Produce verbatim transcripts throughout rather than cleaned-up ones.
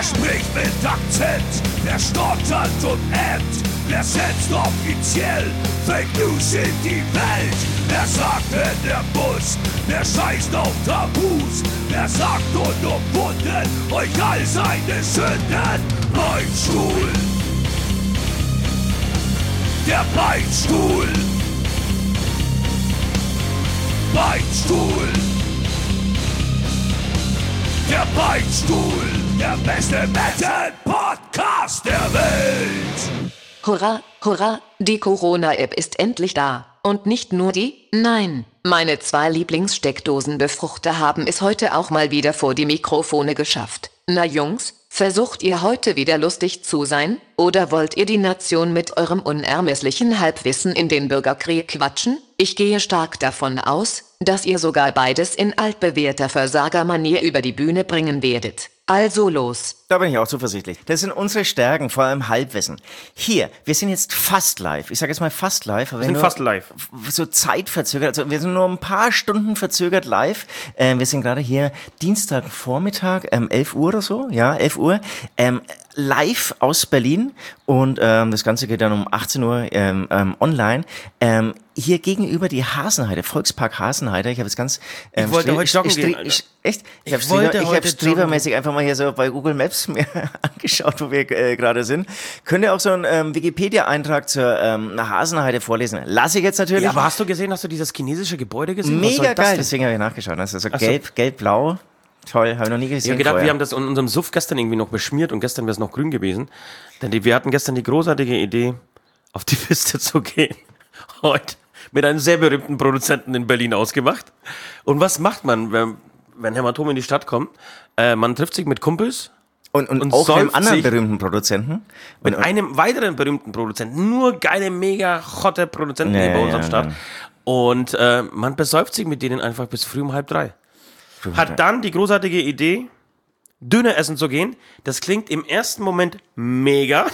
Wer spricht mit Akzent? Wer stottert und ämmt? Wer setzt offiziell Fake News in die Welt? Wer sagt in der Bus? Wer scheißt auf Tabus? Wer sagt unumwunden euch all seine Sünden? Beinstuhl, der Beinstuhl, Beinstuhl, der Beinstuhl, der beste Metal-Podcast der Welt. Hurra, hurra, die Corona-App ist endlich da. Und nicht nur die, nein, meine zwei Lieblingssteckdosenbefruchter haben es heute auch mal wieder vor die Mikrofone geschafft. Na Jungs, versucht ihr heute wieder lustig zu sein? Oder wollt ihr die Nation mit eurem unermesslichen Halbwissen in den Bürgerkrieg quatschen? Ich gehe stark davon aus, dass ihr sogar beides in altbewährter Versagermanier über die Bühne bringen werdet. Also los. Da bin ich auch zuversichtlich. Das sind unsere Stärken, vor allem Halbwissen. Hier, wir sind jetzt fast live. Ich sage jetzt mal fast live. Wir sind fast live. So zeitverzögert. Also wir sind nur ein paar Stunden verzögert live. Ähm, wir sind gerade hier Dienstagvormittag, ähm, elf Uhr oder so. Ja, elf Uhr. Ähm, live aus Berlin. Und ähm, das Ganze geht dann um achtzehn Uhr ähm, ähm, online. Ähm, hier gegenüber die Hasenheide, Volkspark Hasenheide. Ich habe jetzt ganz... Ähm, ich wollte stre- heute joggen stre- gehen, ich, Echt? Ich, ich habe wollte ich heute hab streamermäßig einfach mal hier so bei Google Maps mir angeschaut, wo wir äh, gerade sind. Könnt ihr auch so einen ähm, Wikipedia-Eintrag zur ähm, Hasenheide vorlesen? Lass ich jetzt natürlich. Ja, aber hast du gesehen, hast du dieses chinesische Gebäude gesehen? Mega das geil, deswegen habe ich nachgeschaut. Das ist so gelb, so. gelb-blau. Toll, habe ich noch nie gesehen. Ich habe gedacht, vorher. wir haben das in unserem Suff gestern irgendwie noch beschmiert und gestern wäre es noch grün gewesen. Denn die, wir hatten gestern die großartige Idee, auf die Piste zu gehen. Heute mit einem sehr berühmten Produzenten in Berlin ausgemacht. Und was macht man, wenn, wenn Hämatom in die Stadt kommt? Äh, man trifft sich mit Kumpels. Und, und, und auch einem anderen sich berühmten Produzenten. Mit und, einem weiteren berühmten Produzenten. Nur geile, mega hotte Produzenten ja, bei uns ja, am Start. ja. Und äh, man besäuft sich mit denen einfach bis früh um halb drei. Hat dann die großartige Idee, Döner essen zu gehen. Das klingt im ersten Moment mega.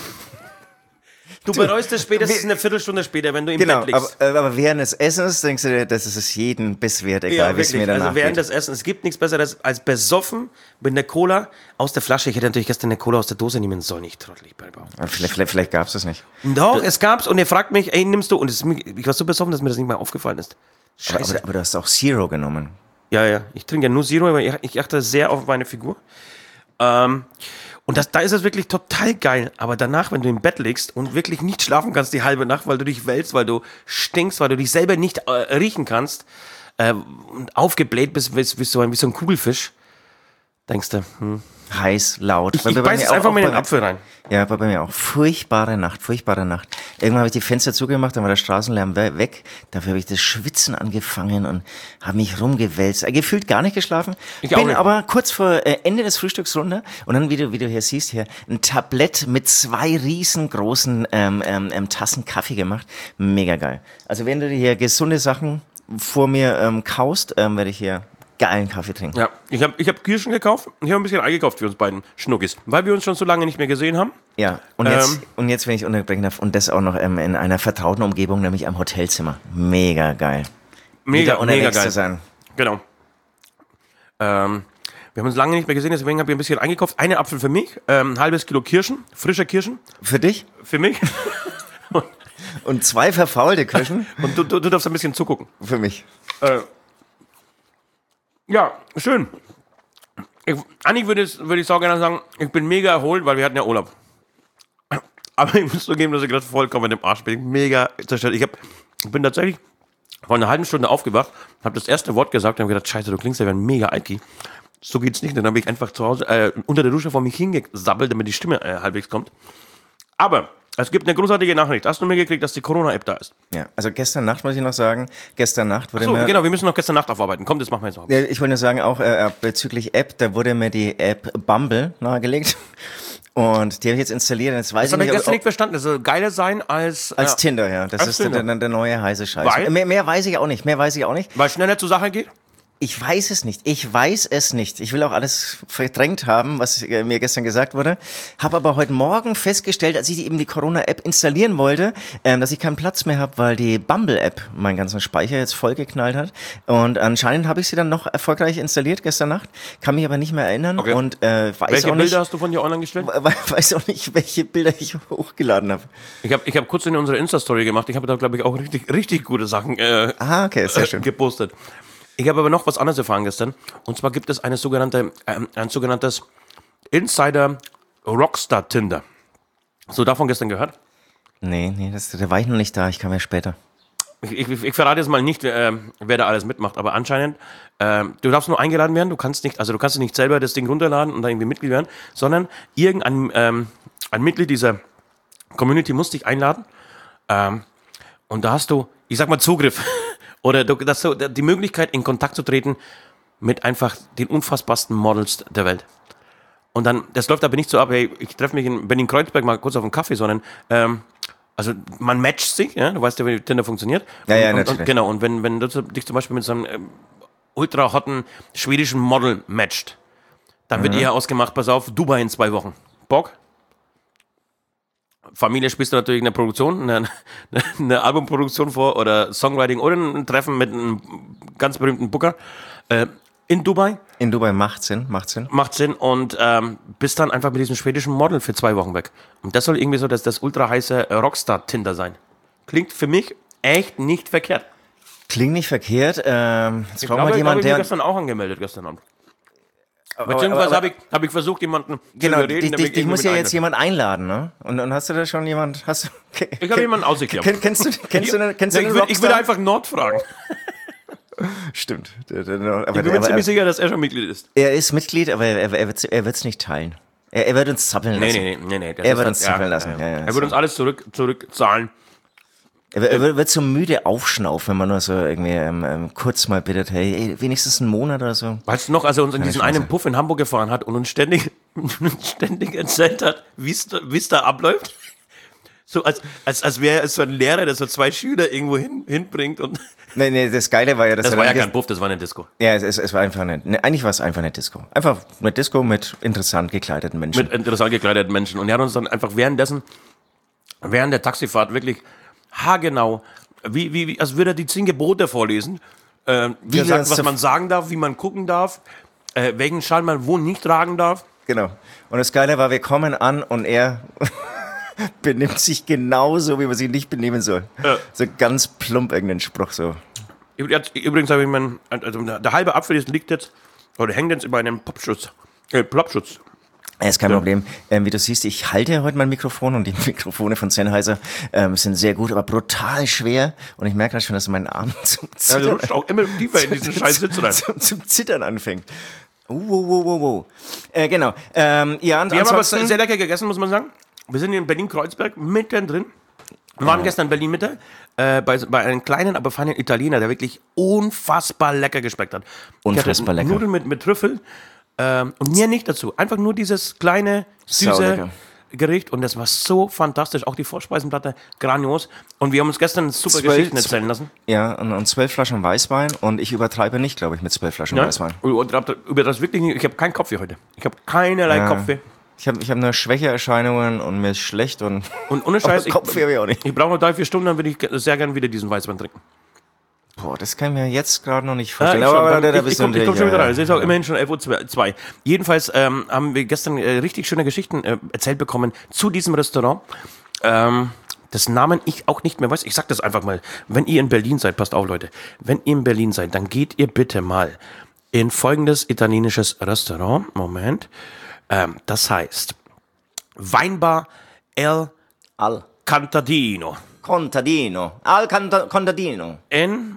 Du, du bereust es spätestens eine Viertelstunde später, wenn du im genau, Bett liegst. Aber, aber während des Essens denkst du dir, das ist es jeden Biss wert, egal Ja, wie es mir danach also während geht. des Essens. Es gibt nichts Besseres als besoffen mit einer Cola aus der Flasche. Ich hätte natürlich gestern eine Cola aus der Dose nehmen sollen. Ich trottelig bei Bau. Vielleicht, vielleicht, vielleicht gab es das nicht. Doch, es gab's und er fragt mich, ey, nimmst du? Und es ist, mir- ich war so besoffen, dass mir das nicht mal aufgefallen ist. Aber, Scheiße. aber, aber du hast auch Zero genommen. Ja, ja. Ich trinke ja nur Zero, aber ich, ich achte sehr auf meine Figur. Ähm, und das, da ist es wirklich total geil. Aber danach, wenn du im Bett liegst und wirklich nicht schlafen kannst die halbe Nacht, weil du dich wälzt, weil du stinkst, weil du dich selber nicht äh, riechen kannst äh, und aufgebläht bist wie, wie, so ein, wie so ein Kugelfisch, denkst du, hm. Heiß, laut. Ich, Weil ich bei beiß mir jetzt auch- einfach auch mal in bei- den Apfel rein. Ja, bei mir auch. Furchtbare Nacht, furchtbare Nacht. Irgendwann habe ich die Fenster zugemacht, dann war der Straßenlärm we- weg. Dafür habe ich das Schwitzen angefangen und habe mich rumgewälzt. Äh, Gefühlt gar nicht geschlafen. Ich auch Bin nicht. aber kurz vor äh, Ende des Frühstücks runter und dann, wie du, wie du hier siehst, hier ein Tablett mit zwei riesengroßen ähm, ähm, ähm, Tassen Kaffee gemacht. Mega geil. Also wenn du dir hier gesunde Sachen vor mir ähm, kaust, ähm, werde ich hier geilen Kaffee trinken. Ja, ich habe ich hab Kirschen gekauft und ich habe ein bisschen eingekauft für uns beiden Schnuckis, weil wir uns schon so lange nicht mehr gesehen haben. Ja, und jetzt, Ähm. und jetzt, wenn ich unterbrechen darf, und das auch noch ähm, in einer vertrauten Umgebung, nämlich am Hotelzimmer. Mega geil. Mega, Wieder mega unterwegs geil. zu sein. Genau. Ähm, wir haben uns lange nicht mehr gesehen, deswegen habe ich ein bisschen eingekauft. Eine Apfel für mich, ähm, ein halbes Kilo Kirschen, frische Kirschen Für dich? für mich. Und zwei verfaulte Kirschen Und du, du, du darfst ein bisschen zugucken. für mich. Äh, ja, schön. Ich, eigentlich würde ich, würde ich so gerne sagen, ich bin mega erholt, weil wir hatten ja Urlaub. Aber ich muss zugeben, dass ich gerade vollkommen im Arsch bin. Mega zerstört. Ich, hab, ich bin tatsächlich vor einer halben Stunde aufgewacht, habe das erste Wort gesagt und habe gedacht, scheiße, du klingst ja wie ein mega Alki. So geht's nicht. Dann habe ich einfach zu Hause äh, unter der Dusche vor mich hingesabbelt, damit die Stimme äh, halbwegs kommt. Aber es gibt eine großartige Nachricht. Hast du mir gekriegt, dass die Corona-App da ist? Ja, also gestern Nacht muss ich noch sagen, gestern Nacht wurde So, mir... genau, wir müssen noch gestern Nacht aufarbeiten. Komm, das machen wir jetzt noch. Ja, ich wollte nur sagen, auch äh, bezüglich App, da wurde mir die App Bumble nahegelegt. Und die habe ich jetzt installiert. Und jetzt weiß Das habe ich ich nicht, gestern ob, nicht verstanden. Das soll geiler sein als... als ja, Tinder, ja. Das Als ist der, Tinder. der, der neue heiße Scheiß. Weil? Mehr, mehr weiß ich auch nicht. Mehr weiß ich auch nicht. Weil schneller zur Sache geht? Ich weiß es nicht. Ich weiß es nicht. Ich will auch alles verdrängt haben, was äh, mir gestern gesagt wurde. Habe aber heute Morgen festgestellt, als ich eben die Corona-App installieren wollte, ähm, dass ich keinen Platz mehr habe, weil die Bumble-App meinen ganzen Speicher jetzt vollgeknallt hat. Und anscheinend habe ich sie dann noch erfolgreich installiert gestern Nacht, kann mich aber nicht mehr erinnern. Okay. Und äh, weiß Welche auch nicht, Bilder hast du von dir online gestellt? weiß auch nicht, welche Bilder ich hochgeladen habe. Ich habe ich hab kurz in unsere Insta-Story gemacht. Ich habe da, glaube ich, auch richtig, richtig gute Sachen äh, Ah, okay, sehr schön. gepostet. Ich habe aber noch was anderes erfahren gestern. Und zwar gibt es eine sogenannte, ähm, ein sogenanntes Insider Rockstar Tinder. Hast du davon gestern gehört? Nee, nee, das, da war ich noch nicht da. Ich kam ja später. Ich, ich, ich verrate jetzt mal nicht, wer, äh, wer da alles mitmacht, aber anscheinend, äh, du darfst nur eingeladen werden, du kannst nicht, also du kannst nicht selber das Ding runterladen und da irgendwie Mitglied werden, sondern irgendein ähm, ein Mitglied dieser Community muss dich einladen ähm, und da hast du, ich sag mal, Zugriff oder du, das so, die Möglichkeit, in Kontakt zu treten mit einfach den unfassbarsten Models der Welt. Und dann, das läuft aber nicht so ab, hey, ich treffe mich in Berlin-Kreuzberg mal kurz auf einen Kaffee, sondern ähm, also man matcht sich, ja, du weißt ja, wie Tinder funktioniert. Ja, ja, und, natürlich. Und, genau, und wenn, wenn du dich zum Beispiel mit so einem ähm, ultra hotten schwedischen Model matcht, dann wird eher ausgemacht, pass auf, Dubai in zwei Wochen. Bock? Familie spielst du natürlich eine Produktion, eine, eine Albumproduktion vor oder Songwriting oder ein Treffen mit einem ganz berühmten Booker äh, in Dubai. In Dubai macht Sinn, macht Sinn. Macht Sinn und ähm, bist dann einfach mit diesem schwedischen Model für zwei Wochen weg. Und das soll irgendwie so das, das ultra heiße Rockstar-Tinder sein. Klingt für mich echt nicht verkehrt. Klingt nicht verkehrt. Ähm, jetzt Ich brauchen glaube, wir ich habe jemanden, mich der... gestern auch angemeldet, gestern Abend. aber- Beziehungsweise aber- habe ich, hab ich versucht, jemanden Genau, zu überreden. dich, damit dich, dich ich muss mit ja einlasse. jetzt jemand einladen, ne? Und, und hast du da schon jemand... Hast du, Ich habe jemanden ausgeklärt. Kenn, kennst du, kennst du, den- kennst du ich, den will, ich will Rockstar? einfach Nord fragen. Stimmt. Der- der- der- Aber, Ich bin mir aber, ziemlich sicher, dass er schon Mitglied ist. er ist Mitglied, aber er, er, wird er wird's nicht teilen. Er, er wird uns zappeln Nee, lassen. nee, nee. nee, nee das Er ist wird dann- uns zappeln lassen. Ja, ja, er so. wird uns alles zurück, zurückzahlen. Er, wird- er wird- wird so müde aufschnaufen, wenn man nur so irgendwie ähm, ähm, kurz mal bittet, hey, ey, wenigstens einen Monat oder so. Weißt du noch, als er uns in diesen Scheiße. einen Puff in Hamburg gefahren hat und uns ständig, ständig erzählt hat, wie es da- wie es da abläuft? So als, als, als wäre es so ein Lehrer, der so zwei Schüler irgendwo hin, hinbringt. Und Nee, nee, das Geile war ja, dass das er war ja dann kein Puff, das war eine Disco. Ja, es, es, es war einfach eine, ne, eigentlich war es einfach eine Disco. Einfach eine Disco mit interessant gekleideten Menschen. Mit interessant gekleideten Menschen. Und er hat uns dann einfach währenddessen, während der Taxifahrt wirklich haargenau, wie, wie, wie als würde er die zehn Gebote vorlesen, äh, Wie der wir sagt, uns was zu- man sagen darf, wie man gucken darf, äh, welchen Schal man wo nicht tragen darf. Genau. Und das Geile war, wir kommen an und er benimmt sich genauso, wie man sich nicht benehmen soll. Ja. So ganz plump irgendein Spruch so. Jetzt, übrigens habe ich meinen, also der, der halbe Apfel ist- liegt jetzt, oder hängt jetzt über einem Popschutz, äh, Plopschutz. Ja, ist kein Problem. Ähm, wie du siehst, ich halte heute mein Mikrofon und die Mikrofone von Sennheiser ähm, sind sehr gut, aber brutal schwer. Und ich merke halt schon, dass mein Arm zum Ja, du Zittern, rutscht auch immer tiefer in diesen scheiß Sitz rein. zum, zum Zittern anfängt. Uh, wow, wow, wow, wow. Äh, genau. Ähm, ja, und Wir haben aber ansonsten... sehr lecker gegessen, muss man sagen. Wir sind hier in Berlin-Kreuzberg, mittendrin. Wir waren gestern in Berlin-Mitte äh, bei, bei einem kleinen, aber feinen Italiener, der wirklich unfassbar lecker geschmeckt hat. Unfassbar Ich hatte lecker. Nudeln mit, mit Trüffel ähm, und mehr nicht dazu. Einfach nur dieses kleine, süße Saulecker. Gericht und das war so fantastisch. Auch die Vorspeisenplatte, grandios. Und wir haben uns gestern super Zwölf- Geschichten erzählen lassen. Ja, und, und zwölf Flaschen Weißwein und ich übertreibe nicht, glaube ich, mit zwölf Flaschen Ja? Weißwein. Und über das wirklich nicht. Ich habe keinen Kopfweh heute. Ich habe keinerlei Ja. Kopfweh. Ich habe ich hab nur Schwächeerscheinungen und mir ist schlecht und, Und ohne Scheiß, ich, Kopfweh habe ich auch nicht. ich brauche noch drei, vier Stunden, dann würde ich ge- sehr gerne wieder diesen Weißwein trinken. Boah, das kann ich mir jetzt gerade noch nicht Ja, vorstellen. ich aber, schon, aber da, da ich, bist ich du komme komm natürlich, schon wieder ja, rein. Es ist auch immerhin schon elf Uhr zwei. Jedenfalls ähm, haben wir gestern äh, richtig schöne Geschichten äh, erzählt bekommen zu diesem Restaurant. Ähm, das Namen ich auch nicht mehr weiß. Ich sag das einfach mal. Wenn ihr in Berlin seid, passt auf, Leute. Wenn ihr in Berlin seid, dann geht ihr bitte mal in folgendes italienisches Restaurant. Moment. Ähm, das heißt Weinbar El Al Cantadino Contadino. Al Canta- Contadino. in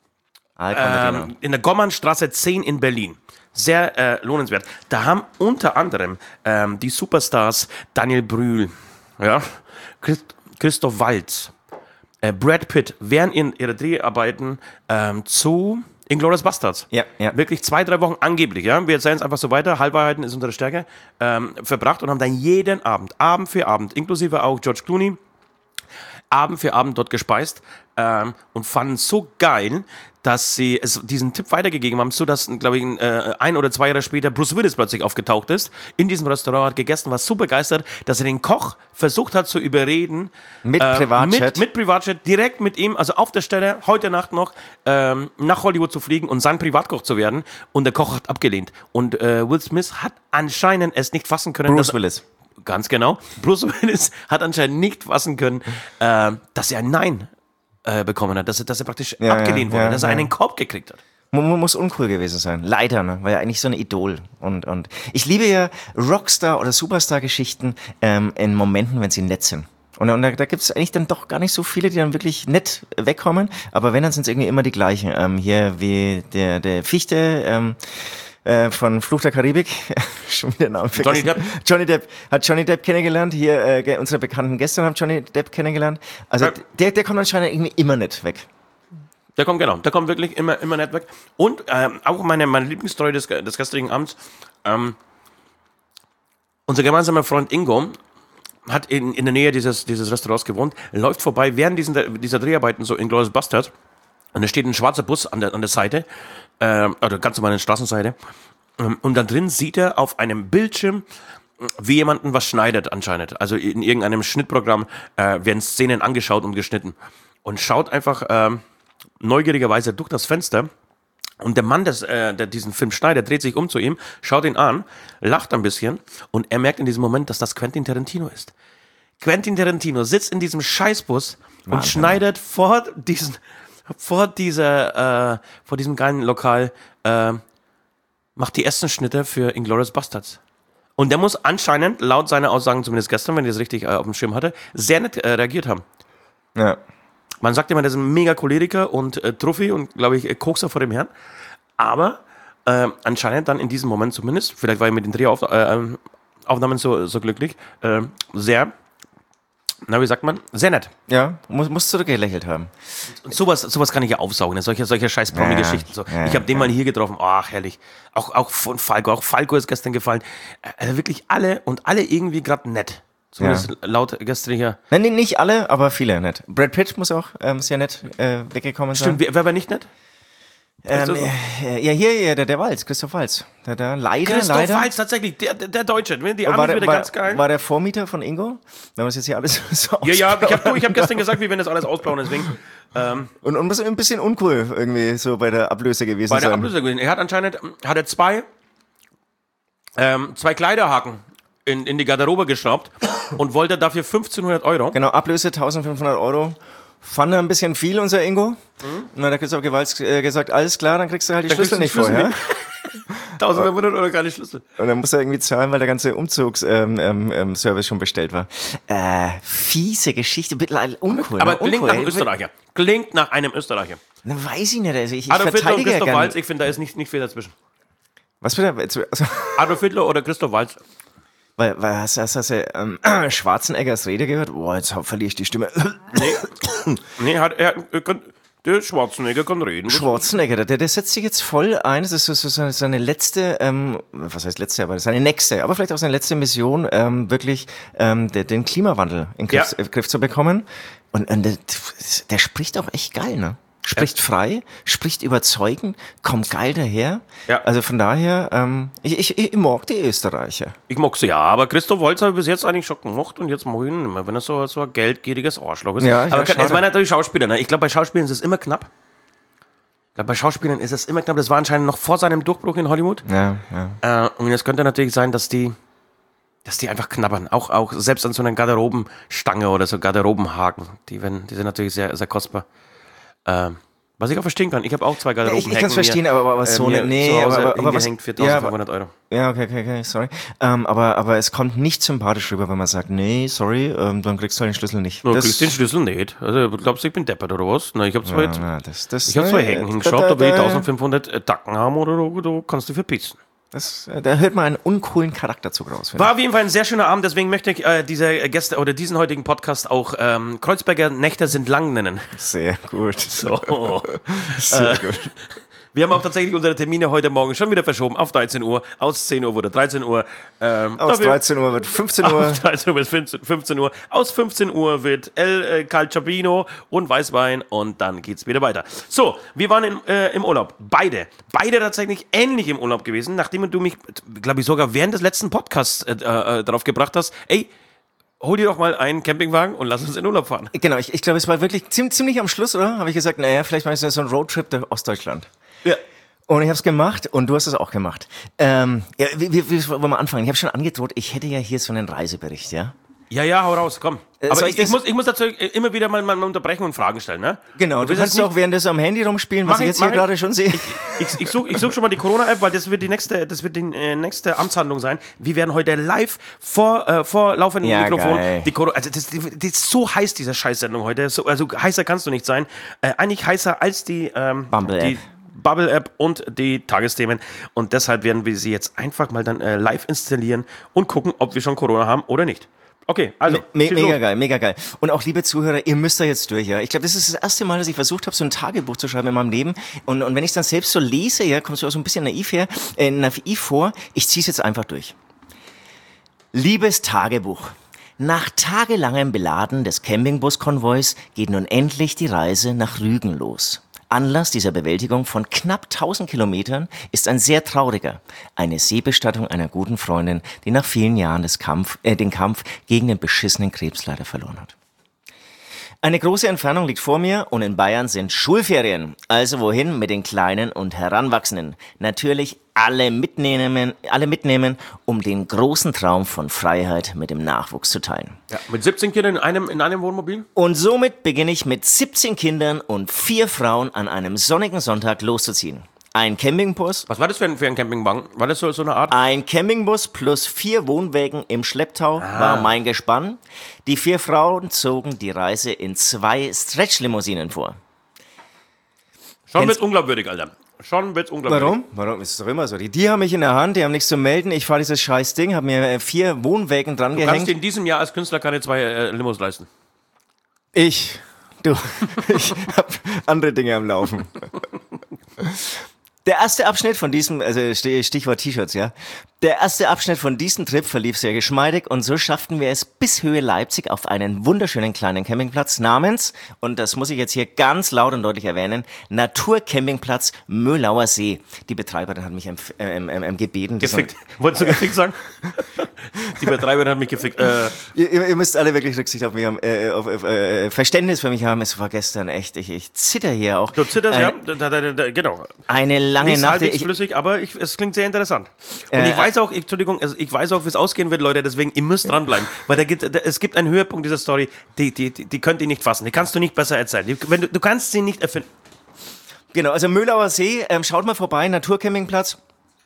Al Contadino. ähm, in der Gommernstraße zehn in Berlin. Sehr äh, lohnenswert. Da haben unter anderem ähm, die Superstars Daniel Brühl, ja, Christ Christoph Waltz, äh, Brad Pitt während in ihrer Dreharbeiten ähm, zu Inglourious Basterds. Ja, ja. Wirklich zwei, drei Wochen angeblich, ja. Wir erzählen es einfach so weiter, Halbwahrheiten ist unsere Stärke, ähm, verbracht und haben dann jeden Abend, Abend für Abend, inklusive auch George Clooney, Abend für Abend dort gespeist ähm, und fanden es so geil, dass sie es, diesen Tipp weitergegeben haben, so dass, glaube ich, äh, ein oder zwei Jahre später Bruce Willis plötzlich aufgetaucht ist, in diesem Restaurant, hat gegessen, war so begeistert, dass er den Koch versucht hat zu überreden. Mit äh, Privatjet. Mit, mit Privatjet, direkt mit ihm, also auf der Stelle, heute Nacht noch, ähm, nach Hollywood zu fliegen und sein Privatkoch zu werden. Und der Koch hat abgelehnt. Und äh, Will Smith hat anscheinend es nicht fassen können. Bruce dass, Willis. Ganz genau. Bruce Willis hat anscheinend nicht fassen können, äh, dass er ein Nein äh, bekommen hat, dass er, dass er praktisch Ja, abgelehnt ja, wurde, ja, dass er ja. einen Korb gekriegt hat. Man muss uncool gewesen sein. Leider, ne? War ja eigentlich so ein Idol. Und, und ich liebe ja Rockstar- oder Superstar-Geschichten ähm, in Momenten, wenn sie nett sind. Und, und da, da gibt es eigentlich dann doch gar nicht so viele, die dann wirklich nett wegkommen. Aber wenn, dann sind es irgendwie immer die gleichen. Ähm, hier wie der, der Fichte, ähm, äh, von Fluch der Karibik, schon wieder den Namen vergessen. Johnny Depp. Johnny Depp, hat Johnny Depp kennengelernt, hier, äh, unsere bekannten Gäste haben Johnny Depp kennengelernt. Also Ja. der, der kommt anscheinend irgendwie immer nicht weg. Der kommt, genau, der kommt wirklich immer, immer nett weg. Und ähm, auch meine, meine Lieblingsstory des, des gestrigen Abends, ähm, unser gemeinsamer Freund Ingo hat in, in der Nähe dieses, dieses Restaurants gewohnt, läuft vorbei während diesen, dieser Dreharbeiten so in Inglourious Basterds und da steht ein schwarzer Bus an der, an der Seite, äh, oder ganz normal an der Straßenseite, ähm, und da drin sieht er auf einem Bildschirm, wie jemanden was schneidet anscheinend. Also in irgendeinem Schnittprogramm äh, werden Szenen angeschaut und geschnitten. Und schaut einfach ähm, neugierigerweise durch das Fenster. Und der Mann, des, äh, der diesen Film schneidet, dreht sich um zu ihm, schaut ihn an, lacht ein bisschen und er merkt in diesem Moment, dass das Quentin Tarantino ist. Quentin Tarantino sitzt in diesem Scheißbus und Wahnsinn. schneidet vor diesen, vor dieser, äh, vor diesem geilen Lokal, äh, macht die ersten Schnitte für Inglourious Basterds. Und der muss anscheinend, laut seiner Aussagen, zumindest gestern, wenn ich das richtig äh, auf dem Schirm hatte, sehr nett äh, reagiert haben. Ja. Man sagt immer, der ist ein mega Choleriker und äh, Trophy und, glaube ich, äh, Kokser vor dem Herrn. Aber äh, anscheinend dann in diesem Moment zumindest, vielleicht war ich mit den Drehaufnahmen äh, so, so glücklich, äh, sehr, na wie sagt man, sehr nett. Ja, muss, musst du gelächelt haben. Und sowas, sowas kann ich ja aufsaugen, solche, solche scheiß Promi-Geschichten. So. Ja, Ich habe den ja. mal hier getroffen, ach herrlich. Auch, auch von Falco, auch Falco ist gestern gefallen. Also wirklich alle und alle irgendwie gerade nett. Zumindest Ja. laut gestriger. Nein, nee, nicht alle, aber viele nett. Brad Pitt muss auch ähm, sehr nett äh, weggekommen sein. Stimmt, wer, wer war nicht nett? Ähm, äh, ja, hier, hier, der, der Walz, Christoph Walz. Der, der, leider, Christoph leider. Waltz, tatsächlich, der, der, der Deutsche. Die war, Amis der, wieder war, ganz geil. war der Vormieter von Ingo? Wenn wir es jetzt hier alles so Ja, ja, ich ausbauen. habe ich hab gestern gesagt, wir werden das alles ausbauen, deswegen. Ähm, Und, und muss ein bisschen uncool irgendwie so bei der Ablöse gewesen bei der sein. Ablöse gewesen. Er hat anscheinend hat er zwei, ähm, zwei Kleiderhaken in, in die Garderobe geschraubt und wollte dafür fünfzehnhundert Euro. Genau, Ablöse eintausendfünfhundert Euro. Fand er ein bisschen viel, unser Ingo. Mhm. Und dann hat der Christoph Walz äh, gesagt, alles klar, dann kriegst du halt die Dann Schlüssel nicht kriegst du den vorher. eintausendfünfhundert Euro keine Schlüssel. Und dann muss er irgendwie zahlen, weil der ganze Umzugsservice ähm, ähm, ähm, Service schon bestellt war. Äh, fiese Geschichte, bitte uncool. Aber ne? klingt uncool. nach einem Österreicher. Klingt nach einem Österreicher. Na, weiß ich nicht, also ich, ich Adolf Hitler und verteidige ja Christoph gerne. Waltz, ich finde, da ist nicht, nicht viel dazwischen. Was bitte? Also, Adolf Hitler oder Christoph Waltz? weil, weil hast, hast, hast du ähm, Schwarzeneggers Rede gehört? Boah, jetzt verliere ich die Stimme. Nee, nee hat, er, er kann, der Schwarzenegger kann reden. Schwarzenegger, der, der setzt sich jetzt voll ein. Das ist so, so seine, seine letzte, ähm, was heißt letzte, aber seine nächste, aber vielleicht auch seine letzte Mission, ähm, wirklich ähm, der, den Klimawandel in den Griff, Ja. äh, Griff zu bekommen. Und, und der, der spricht auch echt geil, ne? Spricht frei, spricht überzeugend, kommt geil daher. Ja. Also von daher, ähm, ich, ich, ich mag die Österreicher. Ich mag sie ja, aber Christoph Waltz habe ich bis jetzt eigentlich schon gemacht und jetzt mag ich ihn nicht mehr, wenn er so, so ein geldgieriges Arschloch ist. Ja, ja, aber schade. es waren natürlich Schauspieler, ne? Ich glaube, bei Schauspielern ist es immer knapp. Ich glaube, bei Schauspielern ist es immer knapp. Das war anscheinend noch vor seinem Durchbruch in Hollywood. Ja, ja. Äh, und es könnte natürlich sein, dass die, dass die einfach knabbern. Auch, auch selbst an so einer Garderobenstange oder so Garderobenhaken. Die, werden, die sind natürlich sehr, sehr kostbar. Ähm, was ich auch verstehen kann. Ich habe auch zwei Ich, Garderobenhaken. ich kann es verstehen, aber, aber so mir eine, nee, zu Hause aber, aber, aber was, hingehängt für ja, aber, eintausendfünfhundert Euro. ja, okay, okay, okay, sorry. Ähm, aber, aber es kommt nicht sympathisch rüber, wenn man sagt, nee, sorry, ähm, dann kriegst du halt den Schlüssel nicht. Du Das- kriegst den Schlüssel nicht. Also, glaubst du, ich bin deppert oder was? Na, ich habe zwei, Ja, na, das, das, ich hab zwei nee, Hecken da- hingeschaut, da- da will ich da- eintausendfünfhundert Tacken haben oder du, du kannst du verpissen. Das, äh, da hört man einen uncoolen Charakterzug raus. finde War auf jeden Fall ein sehr schöner Abend, deswegen möchte ich äh, diese Gäste oder diesen heutigen Podcast auch ähm, Kreuzberger Nächte sind lang nennen. ich. Sehr gut. So. Sehr gut. Wir haben auch tatsächlich unsere Termine heute Morgen schon wieder verschoben auf dreizehn Uhr. Aus zehn Uhr wurde dreizehn Uhr. Ähm, Aus dreizehn Uhr wird fünfzehn Uhr. Aus dreizehn Uhr wird fünfzehn Uhr. Aus fünfzehn Uhr wird El äh, Calciopino und Weißwein und dann geht's wieder weiter. So, wir waren in, äh, im Urlaub. Beide. Beide tatsächlich ähnlich im Urlaub gewesen, nachdem du mich, glaube ich, sogar während des letzten Podcasts äh, äh, darauf gebracht hast, ey, hol dir doch mal einen Campingwagen und lass uns in Urlaub fahren. Genau, ich, ich glaube, es war wirklich ziemlich, ziemlich am Schluss, oder? Habe ich gesagt, naja, vielleicht mache ich so einen Roadtrip durch Ostdeutschland. Ja. Und ich habe es gemacht und du hast es auch gemacht. Ähm, ja, wie, wie, wie wollen wir anfangen? Ich habe schon angedroht, ich hätte ja hier so einen Reisebericht, ja? Ja, ja, hau raus, komm. Äh, Aber soll ich, ich ich, muss, ich muss dazu immer wieder mal, mal unterbrechen und Fragen stellen, ne? Genau, du kannst auch währenddessen am Handy rumspielen, was Mach ich jetzt hier ich- gerade schon sehe. Ich, ich suche ich such schon mal die Corona-App, weil das wird die nächste, das wird die äh, nächste Amtshandlung sein. Wir werden heute live vor, äh, vor laufendem Ja, Mikrofon geil. die Corona. Also das, das ist so heiß, diese Scheißsendung heute. So, also heißer kannst du nicht sein. Äh, eigentlich heißer als die, ähm, Bumble-App. die Bubble-App und die Tagesthemen. Und deshalb werden wir sie jetzt einfach mal dann äh, live installieren und gucken, ob wir schon Corona haben oder nicht. Okay, also. Me schieß mega los. geil, mega geil. Und auch liebe Zuhörer, ihr müsst da jetzt durch, ja. Ich glaube, das ist das erste Mal, dass ich versucht habe, so ein Tagebuch zu schreiben in meinem Leben. Und, und wenn ich es dann selbst so lese, ja, kommst du auch so ein bisschen naiv her, äh, naiv vor. Ich ziehe es jetzt einfach durch. Liebes Tagebuch. Nach tagelangem Beladen des Campingbus-Konvois geht nun endlich die Reise nach Rügen los. Anlass dieser Bewältigung von knapp tausend Kilometern ist ein sehr trauriger. Eine Seebestattung einer guten Freundin, die nach vielen Jahren des Kampf, äh, den Kampf gegen den beschissenen Krebs leider verloren hat. Eine große Entfernung liegt vor mir und in Bayern sind Schulferien. Also wohin mit den Kleinen und Heranwachsenden? Natürlich alle mitnehmen, alle mitnehmen, um den großen Traum von Freiheit mit dem Nachwuchs zu teilen. Ja, mit siebzehn Kindern in einem, in einem Wohnmobil? Und somit beginne ich mit siebzehn Kindern und vier Frauen an einem sonnigen Sonntag loszuziehen. Ein Campingbus, Was war das für ein, für ein Campingwagen? War das so, so eine Art? ein Campingbus plus vier Wohnwägen im Schlepptau war mein Gespann. Die vier Frauen zogen die Reise in zwei Stretch-Limousinen vor. Schon Kennst- wird's unglaubwürdig, Alter. Schon wird's unglaubwürdig. Warum? Warum ist es doch immer so? Die, die haben mich in der Hand, die haben nichts zu melden. Ich fahre dieses scheiß Ding, habe mir äh, vier Wohnwägen dran Du kannst gehängt. dir in diesem Jahr als Künstler keine zwei äh, Limos leisten. Ich, du, ich habe andere Dinge am Laufen. Der erste Abschnitt von diesem, also Sti- Stichwort T-Shirts, ja. Der erste Abschnitt von diesem Trip verlief sehr geschmeidig und so schafften wir es bis Höhe Leipzig auf einen wunderschönen kleinen Campingplatz namens, und das muss ich jetzt hier ganz laut und deutlich erwähnen, Naturcampingplatz Möhlauer See. Die Betreiberin hat mich empf- ähm, ähm, ähm, gebeten. das- Gefickt. Wolltest du gefickt sagen? Die Betreiberin hat mich gefickt. Äh, Ihr, ihr ihr müsst alle wirklich Rücksicht auf mich haben, äh, auf, auf äh, Verständnis für mich haben. Es war gestern echt, ich, ich zitter hier auch. du zitterst, Äh, ja? Da, da, da, da, genau. Eine lange Nicht Nacht. halbwegs Ich, flüssig, aber ich, es klingt sehr interessant. Und Äh, ich weiß auch, ich, Entschuldigung, also ich weiß auch, wie es ausgehen wird, Leute, deswegen, ihr müsst dranbleiben. Weil da gibt, da, es gibt einen Höhepunkt dieser Story, die, die, die, die könnt ihr nicht fassen. Die kannst du nicht besser erzählen. Die, wenn du, du kannst sie nicht erfinden. Genau, also Möhlauer See, ähm, schaut mal vorbei, Naturcampingplatz.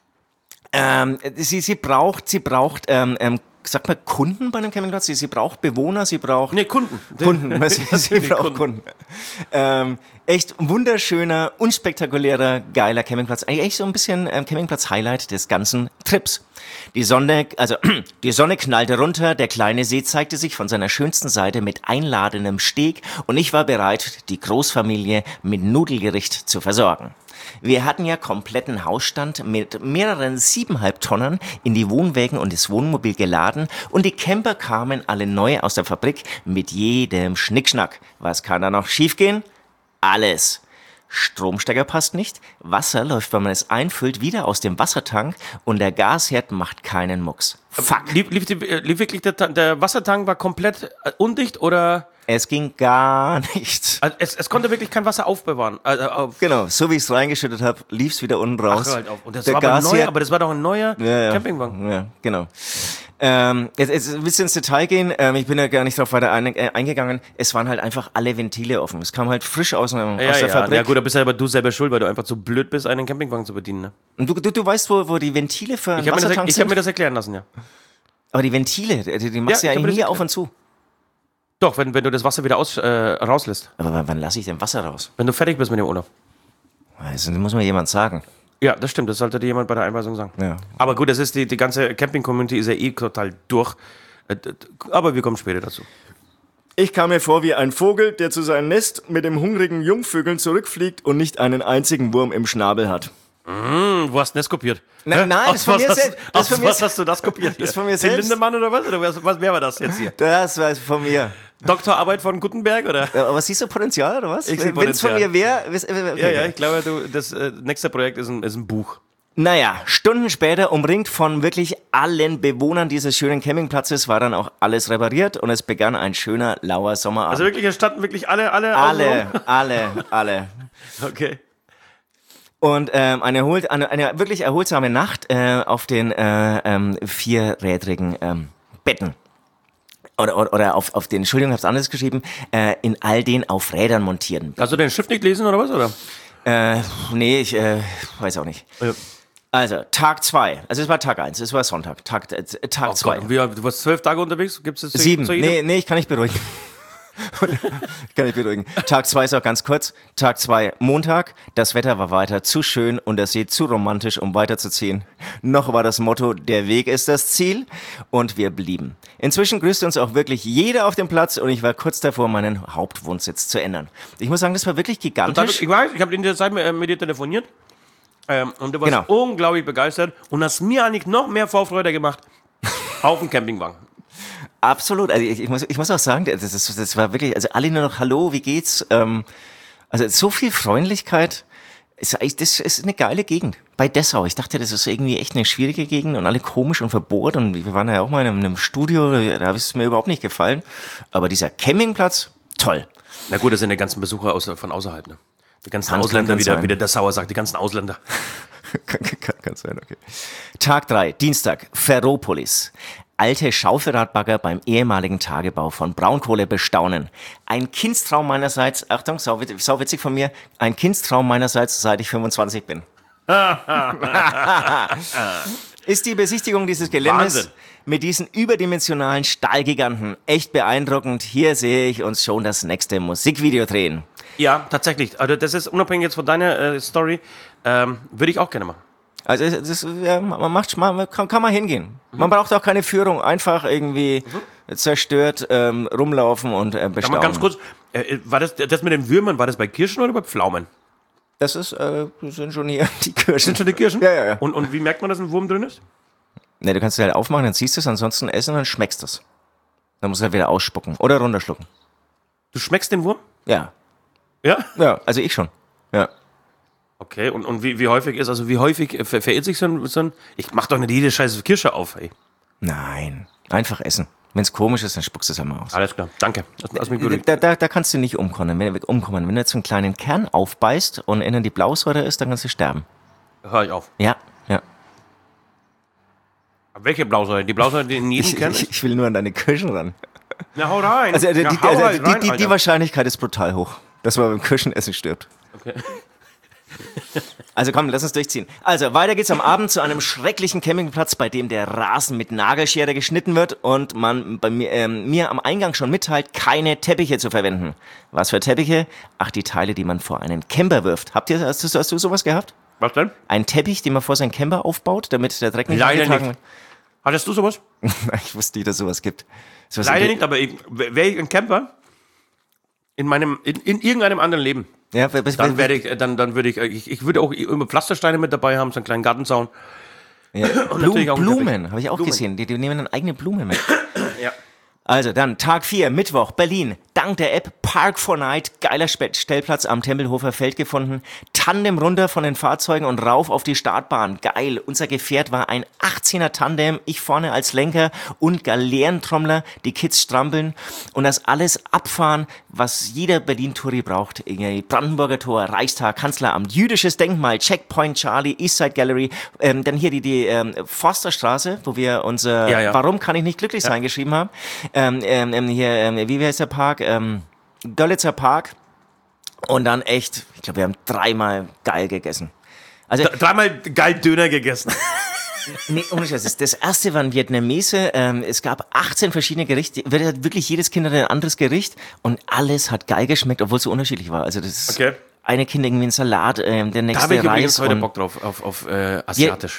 Ähm, sie, sie braucht, sie braucht, ähm, ähm, sagt man Kunden bei einem Campingplatz? Sie, sie braucht Bewohner, sie braucht Nee, Kunden. Kunden, sie, sie Die braucht Kunden. Ähm, echt wunderschöner, unspektakulärer, geiler Campingplatz. Eigentlich so ein bisschen ähm, Campingplatz-Highlight des ganzen Trips. Die Sonne, also die Sonne knallte runter, der kleine See zeigte sich von seiner schönsten Seite mit einladendem Steg und ich war bereit, die Großfamilie mit Nudelgericht zu versorgen. Wir hatten ja kompletten Hausstand mit mehreren siebeneinhalb Tonnen in die Wohnwägen und das Wohnmobil geladen und die Camper kamen alle neu aus der Fabrik mit jedem Schnickschnack. Was kann da noch schiefgehen? Alles. Stromstecker passt nicht, Wasser läuft, wenn man es einfüllt, wieder aus dem Wassertank und der Gasherd macht keinen Mucks. Fuck. Lief, lief, die, lief wirklich der, Ta- der Wassertank war komplett äh, undicht oder Es ging gar nichts. also es, es konnte wirklich kein Wasser aufbewahren. Also, auf, Genau, so wie ich es reingeschüttet habe, lief es wieder unten raus. Ach, halt auf. Und das Der war aber, ein neuer, Gasherd- aber das war doch ein neuer Ja, ja. Campingwagen. Ja, genau. Ähm, jetzt, jetzt willst du ins Detail gehen? Ähm, ich bin ja gar nicht drauf weiter ein, äh, eingegangen. Es waren halt einfach alle Ventile offen. Es kam halt frisch aus, ähm, Ja, aus der ja, Fabrik. ja, gut, da bist ja aber du selber schuld, weil du einfach zu blöd bist, einen Campingwagen zu bedienen. Ne? Und du, du, du weißt, wo, wo die Ventile für einen Ich habe mir, das- Wassertank ich hab sind? mir das erklären lassen, ja. Aber die Ventile, die, die machst Ja, du ja ich hab mir eigentlich nie das auf und zu. Doch, wenn, wenn du das Wasser wieder aus, äh, rauslässt. Aber wann, wann lasse ich denn Wasser raus? Wenn du fertig bist mit dem Urlaub. Also, das muss mir jemand sagen. Ja, das stimmt, das sollte dir jemand bei der Einweisung sagen. Ja. Aber gut, das ist die, die ganze Camping-Community ist ja eh total durch. Äh, d- d- Aber wir kommen später dazu. Ich kam mir vor wie ein Vogel, der zu seinem Nest mit dem hungrigen Jungvögeln zurückfliegt und nicht einen einzigen Wurm im Schnabel hat. Mm, wo hast du das kopiert? Nein, nein, das ist von mir selbst. Aus was hast du das kopiert? Das ist von mir Den selbst. Lindemann oder was? Oder was, was wer war das jetzt hier? Das war von mir. Doktorarbeit von Gutenberg, oder? Ja, aber siehst du Potenzial, oder was? Ich sehe Wenn es von Potenzial. mir wäre... Ja, ja, ich glaube, du, das äh, nächste Projekt ist ein, ist ein Buch. Naja, Stunden später, umringt von wirklich allen Bewohnern dieses schönen Campingplatzes, war dann auch alles repariert und es begann ein schöner, lauer Sommerabend. Also wirklich, es standen wirklich alle, alle alle, alle, alle. Okay. Und ähm, eine, erholt, eine, eine wirklich erholsame Nacht äh, auf den äh, ähm, vierrädrigen ähm, Betten. Oder, oder, oder auf, auf den, Entschuldigung, ich hab's anders geschrieben, äh, in all den auf Rädern montierten. Hast du den Schrift nicht lesen oder was? Oder? Äh, nee, ich äh, weiß auch nicht. Ja. Also, Tag zwei. Also, es war Tag eins, es war Sonntag. Tag, äh, Tag Oh zwei. Gott, wie, du warst zwölf Tage unterwegs? Gibt's das zu- Sieben. zu jedem? Nee, nee, ich kann nicht beruhigen. ich kann nicht beruhigen. Tag zwei ist auch ganz kurz. Tag zwei, Montag. Das Wetter war weiter zu schön und der See zu romantisch, um weiterzuziehen. Noch war das Motto, der Weg ist das Ziel. Und wir blieben. Inzwischen grüßte uns auch wirklich jeder auf dem Platz und ich war kurz davor, meinen Hauptwohnsitz zu ändern. Ich muss sagen, das war wirklich gigantisch. Ich weiß, ich habe in der Zeit mit, mit dir telefoniert. Ähm, und du warst Genau. unglaublich begeistert und hast mir eigentlich noch mehr Vorfreude gemacht auf dem Campingwagen. Absolut. Also ich, ich, muss, ich muss auch sagen, das, ist, das war wirklich, also alle nur noch Hallo, wie geht's? Ähm, also so viel Freundlichkeit. Ist, das ist eine geile Gegend. Bei Dessau. Ich dachte, das ist irgendwie echt eine schwierige Gegend und alle komisch und verbohrt. Und wir waren ja auch mal in einem Studio, da hat es mir überhaupt nicht gefallen. Aber dieser Campingplatz, toll. Na gut, das sind die ganzen Besucher aus, von außerhalb, ne? Die ganzen Kann Ausländer, kann wie der, sein. wie der Dessauer sagt, die ganzen Ausländer. kann, kann, kann sein, okay. Tag drei, Dienstag, Ferropolis. Alte Schaufelradbagger beim ehemaligen Tagebau von Braunkohle bestaunen. Ein Kindstraum meinerseits, Achtung, sau, wit- sau witzig von mir, ein Kindstraum meinerseits, seit ich fünfundzwanzig bin. Ist die Besichtigung dieses Geländes Wahnsinn. mit diesen überdimensionalen Stahlgiganten echt beeindruckend. Hier sehe ich uns schon das nächste Musikvideo drehen. Ja, tatsächlich. Also das ist unabhängig jetzt von deiner äh, Story, ähm, würde ich auch gerne machen. Also das, das, ja, man macht, man kann, kann man hingehen. Man braucht auch keine Führung, einfach irgendwie zerstört ähm, rumlaufen und äh, Kann bestaunen. man ganz kurz, äh, war das, das mit den Würmern, war das bei Kirschen oder bei Pflaumen? Das ist, äh, das sind schon hier die Kirschen. Sind schon die Kirschen? Ja, ja, ja. Und, und wie merkt man, dass ein Wurm drin ist? Ne, du kannst es halt aufmachen, dann siehst du es, ansonsten essen und dann schmeckst du es. Dann musst du halt wieder ausspucken oder runterschlucken. Du schmeckst den Wurm? Ja, Ja? ja, also ich schon. Ja. Okay, und, und wie, wie häufig ist, also wie häufig ver verirrt sich so ein, so ein, ich mach doch nicht jede scheiße Kirsche auf, ey. Nein, einfach essen. Wenn es komisch ist, dann spuckst du es einmal aus. Alles klar, danke. Lass, lass mich gut. Da, da, da kannst du nicht umkommen. Wenn, umkommen. Wenn du jetzt so einen kleinen Kern aufbeißt und innen die Blausäure ist, dann kannst du sterben. Hör ich auf. Ja, ja. Aber welche Blausäure? Die Blausäure, die in jedem Ich, kennt? ich, ich will nur an deine Kirschen ran. Na, hau rein. Also die, ja, die, hau also, halt die, rein, die, die Alter. Wahrscheinlichkeit ist brutal hoch, dass man beim Kirschenessen stirbt. Okay. Also komm, lass uns durchziehen. Also, weiter geht's am Abend zu einem schrecklichen Campingplatz, bei dem der Rasen mit Nagelschere geschnitten wird und man bei mir, ähm, mir am Eingang schon mitteilt, keine Teppiche zu verwenden. Was für Teppiche? Ach, die Teile, die man vor einen Camper wirft. Habt ihr, hast du, hast du sowas gehabt? Was denn? Ein Teppich, den man vor seinen Camper aufbaut, damit der Dreck nicht Leider angetragen nicht. Hattest du sowas? wird? Ich wusste nicht, dass sowas gibt. Sowas Leider gibt- nicht, aber wäre ich ein Camper in meinem, in, in irgendeinem anderen Leben, Ja, w- w- dann w- werde ich, äh, dann, dann würde ich, äh, ich, ich würde auch immer Pflastersteine mit dabei haben, so einen kleinen Gartenzaun. ja. Und Blum, natürlich auch ein Blumen, habe ich auch Blumen. gesehen. Die, die nehmen eine eigene Blume mit. Ja. Also dann, Tag vier, Mittwoch, Berlin. Dank der App Park for Night, geiler Spe- Stellplatz am Tempelhofer Feld gefunden. Tandem runter von den Fahrzeugen und rauf auf die Startbahn. Geil. Unser Gefährt war ein achtzehner Tandem, ich vorne als Lenker und Galeerentrommler, die Kids strampeln. Und das alles abfahren, was jeder Berlin-Touri braucht. Irgendwie Brandenburger Tor, Reichstag, Kanzleramt, jüdisches Denkmal, Checkpoint Charlie, Eastside Gallery. Ähm, dann hier die, die ähm, Forsterstraße, wo wir unser Ja, ja. Warum kann ich nicht glücklich sein geschrieben haben. Ähm, ähm, ähm, hier, ähm, wie heißt der Park? Ähm, Görlitzer Park. Und dann echt, ich glaube, wir haben dreimal geil gegessen. Also, Dreimal geil Döner gegessen. nee, ohne Scheiß. Das- Das erste war ein Vietnamese. Ähm, es gab achtzehn verschiedene Gerichte. Wirklich jedes Kind hatte ein anderes Gericht. Und alles hat geil geschmeckt, obwohl es so unterschiedlich war. Also, das Okay. eine Kind irgendwie ein Salat, ähm, der Da nächste habe ich Reis. übrigens heute und- Bock drauf, auf, auf äh, asiatisch.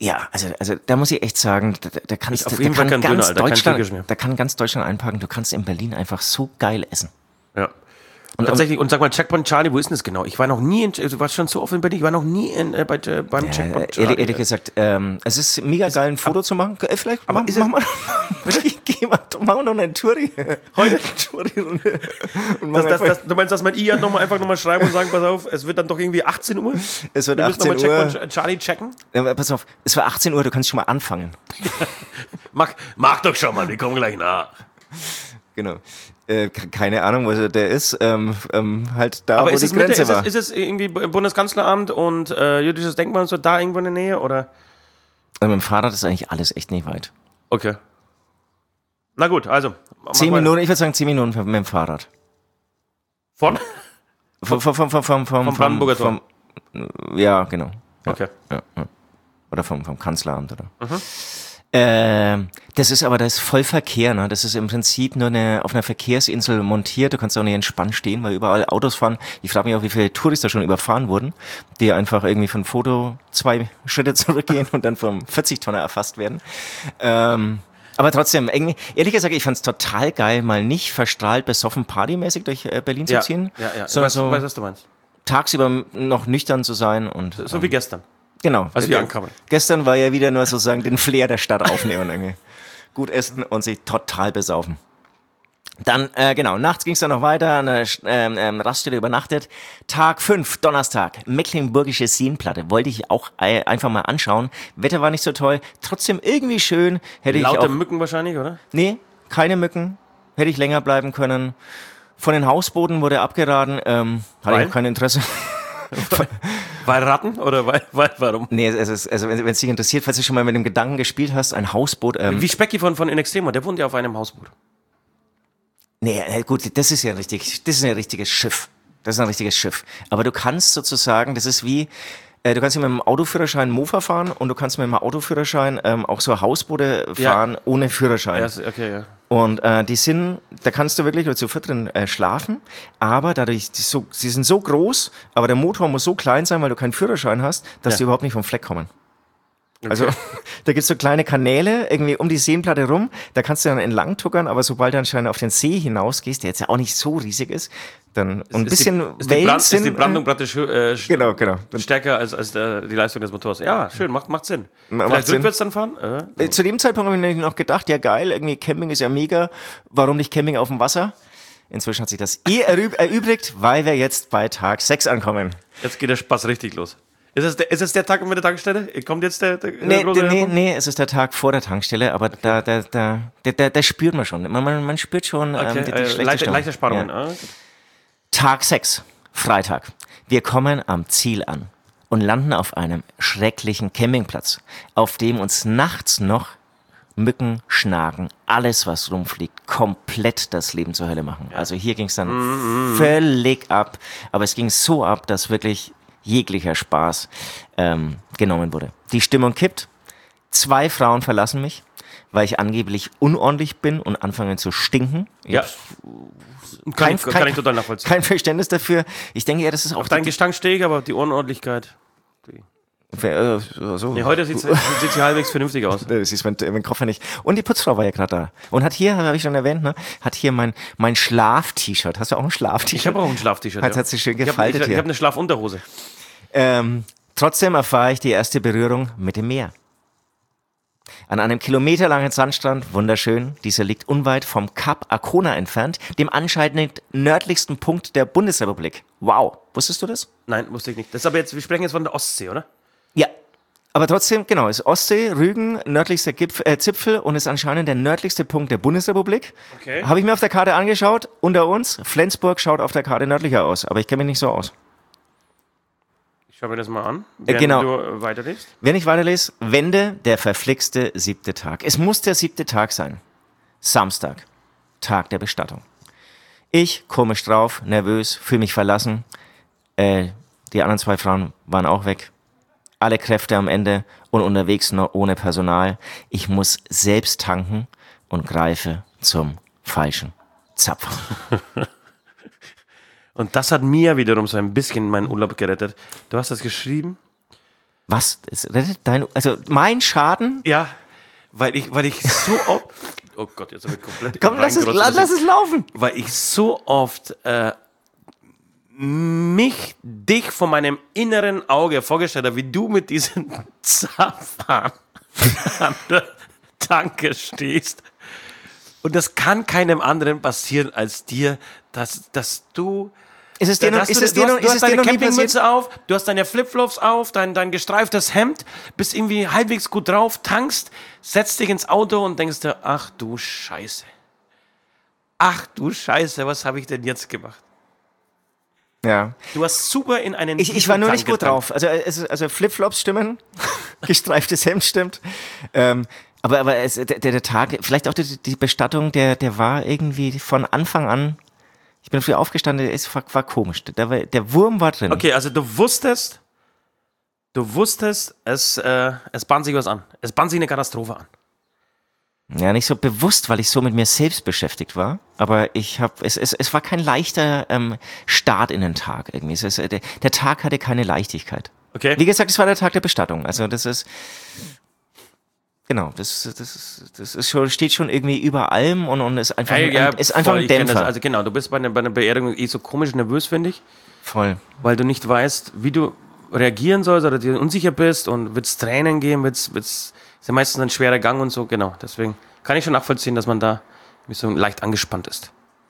Ja, also, also da muss ich echt sagen, da, da kannst Ist auf da, jeden da Fall kann kein Döner, ganz Alter, kein Deutschland, türkisch mehr. da kann ganz Deutschland einpacken. Du kannst in Berlin einfach so geil essen. Ja. Und tatsächlich, und sag mal, Checkpoint Charlie, wo ist denn das genau? Ich war noch nie in, du warst schon so oft in Berlin, ich war noch nie in, äh, bei, äh, beim Ja, Checkpoint Charlie. ehrlich, ehrlich gesagt, ähm, es ist mega geil, ein Foto zu machen. Äh, vielleicht aber mach, ist mach mal, geh mal, machen wir noch eine Touri. Heute eine Touri. Und, und das, das, das, du meinst, dass man I noch mal einfach nochmal schreiben und sagen, pass auf, es wird dann doch irgendwie achtzehn Uhr? Es wird Wir achtzehn müssen Uhr. nochmal Checkpoint Charlie checken. Ja, pass auf, es war achtzehn Uhr, du kannst schon mal anfangen. mach, mach doch schon mal, wir kommen gleich nach. Genau. Äh, keine Ahnung, wo der ist. Ähm, ähm, halt da, Aber wo ist die es, Mitte, Grenze ist, war. es, ist es irgendwie Bundeskanzleramt und äh, jüdisches Denkmal und so da irgendwo in der Nähe, oder? Also mit dem Fahrrad ist eigentlich alles echt nicht weit. Okay. Na gut, also. mach Zehn weiter. Minuten, ich würde sagen zehn Minuten mit dem Fahrrad. Von? Vom, vom, vom, vom, vom, vom, Vom Brandenburger Tor. vom, ja, genau. Ja, Okay. ja, ja. Oder vom, vom Kanzleramt, oder? Mhm. Ähm, das ist aber, das ist voll Verkehr, ne? Das ist im Prinzip nur eine, auf einer Verkehrsinsel montiert. Du kannst auch nicht entspannt stehen, weil überall Autos fahren. Ich frage mich auch, wie viele Touristen da schon überfahren wurden, die einfach irgendwie von Foto zwei Schritte zurückgehen und dann vom vierzig Tonner erfasst werden. Ähm, aber trotzdem, irgendwie, ehrlich gesagt, ich fand es total geil, mal nicht verstrahlt besoffen partymäßig durch äh, Berlin zu Ja, ziehen, ja, ja. Ich sondern weiß, so weiß, was du meinst. tagsüber noch nüchtern zu sein und So ähm, wie gestern. genau. Als wir Äh, ankamen. Gestern war ja wieder nur sozusagen den Flair der Stadt aufnehmen. Irgendwie. Gut essen und sich total besaufen. Dann, äh, genau, nachts ging es dann noch weiter, an der ähm, ähm, Raststätte übernachtet. Tag fünf, Donnerstag, Mecklenburgische Seenplatte. Wollte ich auch äh, einfach mal anschauen. Wetter war nicht so toll, trotzdem irgendwie schön. Hätte ich Lauter auch, Mücken wahrscheinlich, oder? nee, keine Mücken. Hätte ich länger bleiben können. Von den Hausbooten wurde abgeraten. Ähm, hatte Weil? ich auch kein Interesse. Weil Ratten oder weil, weil warum? Nee, es ist, also wenn es dich interessiert, falls du schon mal mit dem Gedanken gespielt hast, ein Hausboot. Ähm, Wie Specki von, von In Extremo, der wohnt ja auf einem Hausboot. Nee, äh, gut, das ist ja richtig, das ist ein richtiges Schiff. Das ist ein richtiges Schiff. Aber du kannst sozusagen, das ist wie, äh, du kannst ja mit dem Autoführerschein Mofa fahren und du kannst mit dem Autoführerschein ähm, auch so Hausboote fahren Ja. ohne Führerschein. Ja, ist- okay, ja. Und äh, die sind, da kannst du wirklich nur zu viert drin äh, schlafen, aber dadurch, die, so, sie sind so groß, aber der Motor muss so klein sein, weil du keinen Führerschein hast, dass Ja. die überhaupt nicht vom Fleck kommen. Also da gibt's so kleine Kanäle irgendwie um die Seenplatte rum, da kannst du dann entlang tuckern, aber sobald du anscheinend auf den See hinausgehst, der jetzt ja auch nicht so riesig ist, dann und ein Ist bisschen die, ist die, Wellen Brand, sind, ist die Brandung praktisch äh, Genau, genau. Dann, stärker als, als der, die Leistung des Motors. Ja, schön, macht, macht Sinn. Macht Vielleicht Sinn. rückwärts dann fahren? Äh. äh, zu dem Zeitpunkt habe ich nämlich noch gedacht, ja geil, irgendwie Camping ist ja mega, warum nicht Camping auf dem Wasser? Inzwischen hat sich das eh erüb- erübrigt, weil wir jetzt bei Tag sechs ankommen. Jetzt geht der Spaß richtig los. Ist es der, ist es der Tag mit der Tankstelle? Kommt jetzt der, der, der Nee, große nee, Höhepunkt? nee, es ist der Tag vor der Tankstelle, aber da, da, da, da, da, da spürt man schon. Man, man, man spürt schon Okay, ähm, die, die äh, schlechte leichte, Stimmung. leichte Spannungen. Ja. Ah. Tag sechs, Freitag. Wir kommen am Ziel an und landen auf einem schrecklichen Campingplatz, auf dem uns nachts noch Mücken, Schnaken, alles was rumfliegt, komplett das Leben zur Hölle machen. Also hier ging es dann Mhm, völlig ab, aber es ging so ab, dass wirklich jeglicher Spaß ähm, genommen wurde. Die Stimmung kippt, zwei Frauen verlassen mich, weil ich angeblich unordentlich bin und anfange zu stinken. Ich Ja. hab Kann, kein, ich, kann kein, ich total nachvollziehen. kein Verständnis dafür. Ich denke ja, das ist auch Auf deinen Gestank stehe ich, aber die Unordentlichkeit. Äh, so. Nee, heute sieht sie halbwegs vernünftig aus. Das ist mein, mein Koffer nicht. Und die Putzfrau war ja gerade da. Und hat hier, habe ich schon erwähnt, ne, hat hier mein, mein Schlaf-T-Shirt. Hast du auch ein Schlaf-T-Shirt? Ich habe auch ein Schlaf-T-Shirt. Hat, Ja. hat sich schön Ich habe gefaltet ich, ich hier. hab eine Schlafunterhose. Ähm, trotzdem erfahre ich die erste Berührung mit dem Meer. An einem kilometerlangen Sandstrand, wunderschön. Dieser liegt unweit vom Kap Arkona entfernt, dem anscheinend nördlichsten Punkt der Bundesrepublik. Wow, wusstest du das? Nein, wusste ich nicht. Das ist aber jetzt, wir sprechen jetzt von der Ostsee, oder? Ja. Aber trotzdem, genau, ist Ostsee, Rügen, nördlichster Gipfel, äh, Zipfel und ist anscheinend der nördlichste Punkt der Bundesrepublik. Okay. Habe ich mir auf der Karte angeschaut, unter uns, Flensburg schaut auf der Karte nördlicher aus, aber ich kenne mich nicht so aus. Ich schaue mir das mal an, Äh, während genau. du äh, weiterliest. Wenn ich weiterlese, Wende, der verflixte siebte Tag. Es muss der siebte Tag sein. Samstag, Tag der Bestattung. Ich, komisch drauf, nervös, fühle mich verlassen. Äh, die anderen zwei Frauen waren auch weg. Alle Kräfte am Ende und unterwegs noch ohne Personal. Ich muss selbst tanken und greife zum falschen Zapfer. Und das hat mir wiederum so ein bisschen meinen Urlaub gerettet. Du hast das geschrieben. Was? Es rettet dein, also mein Schaden? Ja, weil ich, weil ich so oft, oh Gott, jetzt habe ich komplett Komm, lass es, lass, lass es laufen. Weil ich so oft äh, mich, dich vor meinem inneren Auge vorgestellt habe, wie du mit diesem Zapfhahn an der Tanke stehst. Und das kann keinem anderen passieren als dir, dass, dass du... Ist es dir noch, ist es dir noch, du hast ist es dir deine noch nie passiert? Campingmütze auf, du hast deine Flipflops auf, dein, dein gestreiftes Hemd, bist irgendwie halbwegs gut drauf, tankst, setzt dich ins Auto und denkst dir, ach du Scheiße. Ach du Scheiße, was habe ich denn jetzt gemacht? Ja. Du hast super in einen Ich, ich war nur nicht gut getankt. drauf. Also, also, also Flipflops stimmen, gestreiftes Hemd stimmt. Ähm, aber aber es, der, der Tag, vielleicht auch die, die Bestattung, der, der war irgendwie von Anfang an, ich bin früh aufgestanden, es war, war komisch. Der, war, der Wurm war drin. Okay, also du wusstest, du wusstest, es, äh, es bahnt sich was an. Es bahnt sich eine Katastrophe an. Ja, nicht so bewusst, weil ich so mit mir selbst beschäftigt war. Aber ich habe, es, es, es war kein leichter ähm, Start in den Tag irgendwie. Es ist, der, der Tag hatte keine Leichtigkeit. Okay. Wie gesagt, es war der Tag der Bestattung. Also das ist, genau, das, das, ist, das ist schon, steht schon irgendwie über allem und, und ist einfach, Ja, ein, ja, ist einfach voll, ein ich kenn Dämpfer. das. Also genau, du bist bei einer, bei einer Beerdigung eh so komisch nervös, finde ich. Voll. Weil du nicht weißt, wie du reagieren sollst oder dir unsicher bist und wird's Tränen geben, wird's, wird's, ist ja meistens ein schwerer Gang und so, genau. Deswegen kann ich schon nachvollziehen, dass man da so leicht angespannt ist.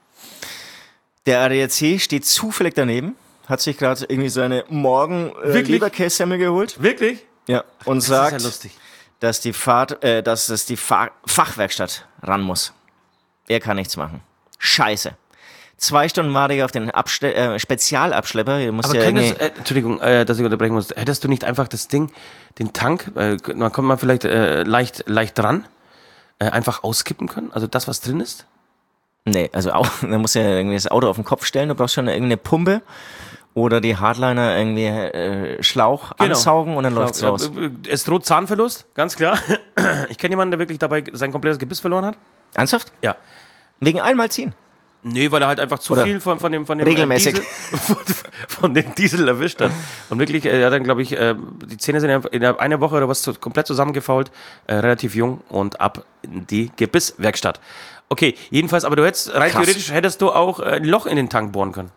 Der A D A C steht zufällig daneben, hat sich gerade irgendwie seine Morgen-Leberkässemmel geholt. Wirklich? Ja. Und Das sagt, ist ja lustig. dass die Fahrt, äh, dass das die Fahr- Fachwerkstatt ran muss. Er kann nichts machen. Scheiße. Zwei Stunden warte ich auf den Abste- äh, Spezialabschlepper. Du musst Aber ja könntest, irgendwie- äh, Entschuldigung, äh, dass ich unterbrechen muss. Hättest du nicht einfach das Ding, den Tank, äh, man kommt mal vielleicht äh, leicht, leicht dran, äh, einfach auskippen können? Also das, was drin ist? Nee, also auch, da musst du ja irgendwie das Auto auf den Kopf stellen. Du brauchst schon irgendeine Pumpe oder die Hardliner irgendwie äh, Schlauch Genau. ansaugen und dann läuft's Ja, raus. äh, Es droht Zahnverlust, ganz klar. Ich kenne jemanden, der wirklich dabei sein komplettes Gebiss verloren hat. Ernsthaft? Ja. Wegen einmal ziehen? Nee, weil er halt einfach zu Oder viel von, von dem, von dem regelmäßig. Äh, Diesel, von, von dem Diesel erwischt hat. Und wirklich, er hat dann, glaube ich, äh, die Zähne sind in innerhalb einer Woche oder was so komplett zusammengefault, äh, relativ jung und ab in die Gebisswerkstatt. Okay, jedenfalls, aber du hättest, rein Krass. theoretisch hättest du auch äh, ein Loch in den Tank bohren können.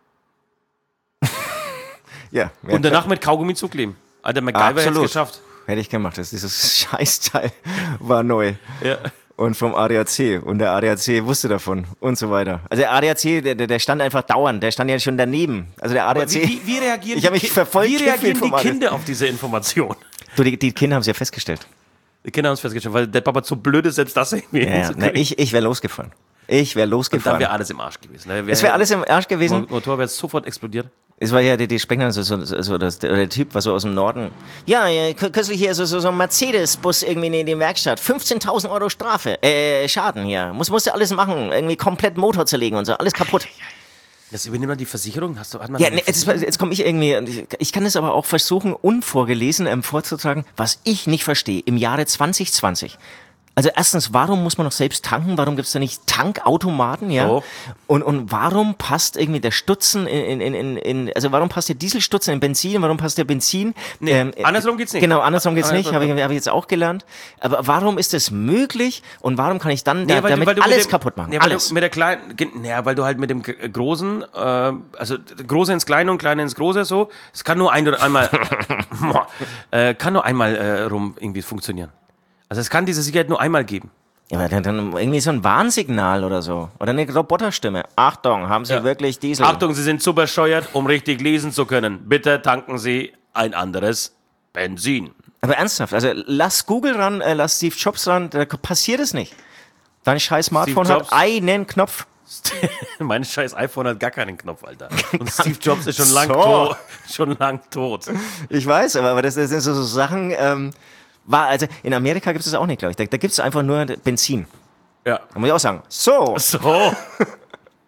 Ja. Und danach mit Kaugummi zukleben. Alter, MacGyver hätte es Absolut. geschafft. Hätte ich gemacht. Das, dieses Scheißteil war neu. Ja. Und vom A D A C. Und der A D A C wusste davon. Und so weiter. Also der A D A C, der, der stand einfach dauernd. Der stand ja schon daneben. Also der A D A C. Wie, wie, wie reagieren Ich hab die, mich Ki- verfolgt wie reagieren vom die A D A C. Kinder auf diese Information? Du, die, die Kinder haben es ja festgestellt. Die Kinder haben es festgestellt, weil der Papa zu blöd ist, selbst das irgendwie Ja, ja. Na, hinzukriegen. ich ich wäre losgefahren. Ich wäre Und dann losgefahren. wäre alles im Arsch gewesen. Ne? Es wäre alles im Arsch gewesen. Motor wäre sofort explodiert. Es war ja, die, die sprechen dann so, so, so das, der, der Typ war so aus dem Norden. Ja, ja kü- kürzlich hier so, so, so ein Mercedes-Bus irgendwie in die Werkstatt. fünfzehntausend Euro Strafe, äh, Schaden hier. Muss, musste alles machen, irgendwie komplett Motor zerlegen und so, alles kaputt. Das übernimmt dann die Versicherung? Hast du, hat man Ja, eine ne, jetzt, Versicherung? jetzt komme ich irgendwie, ich, ich kann es aber auch versuchen, unvorgelesen ähm, vorzutragen, was ich nicht verstehe, im Jahre zwanzig zwanzig. Also erstens, warum muss man noch selbst tanken? Warum gibt es da nicht Tankautomaten? Ja. So. Und, und warum passt irgendwie der Stutzen in, in, in, in, also warum passt der Dieselstutzen in Benzin? Warum passt der Benzin? Nee, andersrum geht's nicht. Genau, andersrum geht's nicht, Andersrum. habe ich, hab ich jetzt auch gelernt. Aber warum ist das möglich und warum kann ich dann da, Nee, weil du- damit weil du mit alles dem- kaputt machen? Nee, weil alles. du mit der kleinen, ge- naja, weil du halt mit dem G- großen, äh, also d- große ins Kleine und Kleine ins Große so, es kann nur ein oder einmal, äh, kann nur einmal äh, rum irgendwie funktionieren. Also es kann diese Sicherheit nur einmal geben. Ja, aber dann, dann irgendwie so ein Warnsignal oder so. Oder eine Roboterstimme. Achtung, haben Sie Ja. wirklich Diesel? Achtung, Sie sind zu bescheuert, um richtig lesen zu können. Bitte tanken Sie ein anderes Benzin. Aber ernsthaft, also lass Google ran, äh, lass Steve Jobs ran, da passiert es nicht. Dein scheiß Smartphone Steve hat Jobs? einen Knopf. Mein scheiß iPhone hat gar keinen Knopf, Alter. Und Steve Jobs ist schon lang So. tot. Schon lang tot. Ich weiß, aber, aber das, das sind so, so Sachen, ähm, war, also in Amerika gibt es das auch nicht, glaube ich. Da, da gibt es einfach nur Benzin. Ja. Da muss ich auch sagen, so. So.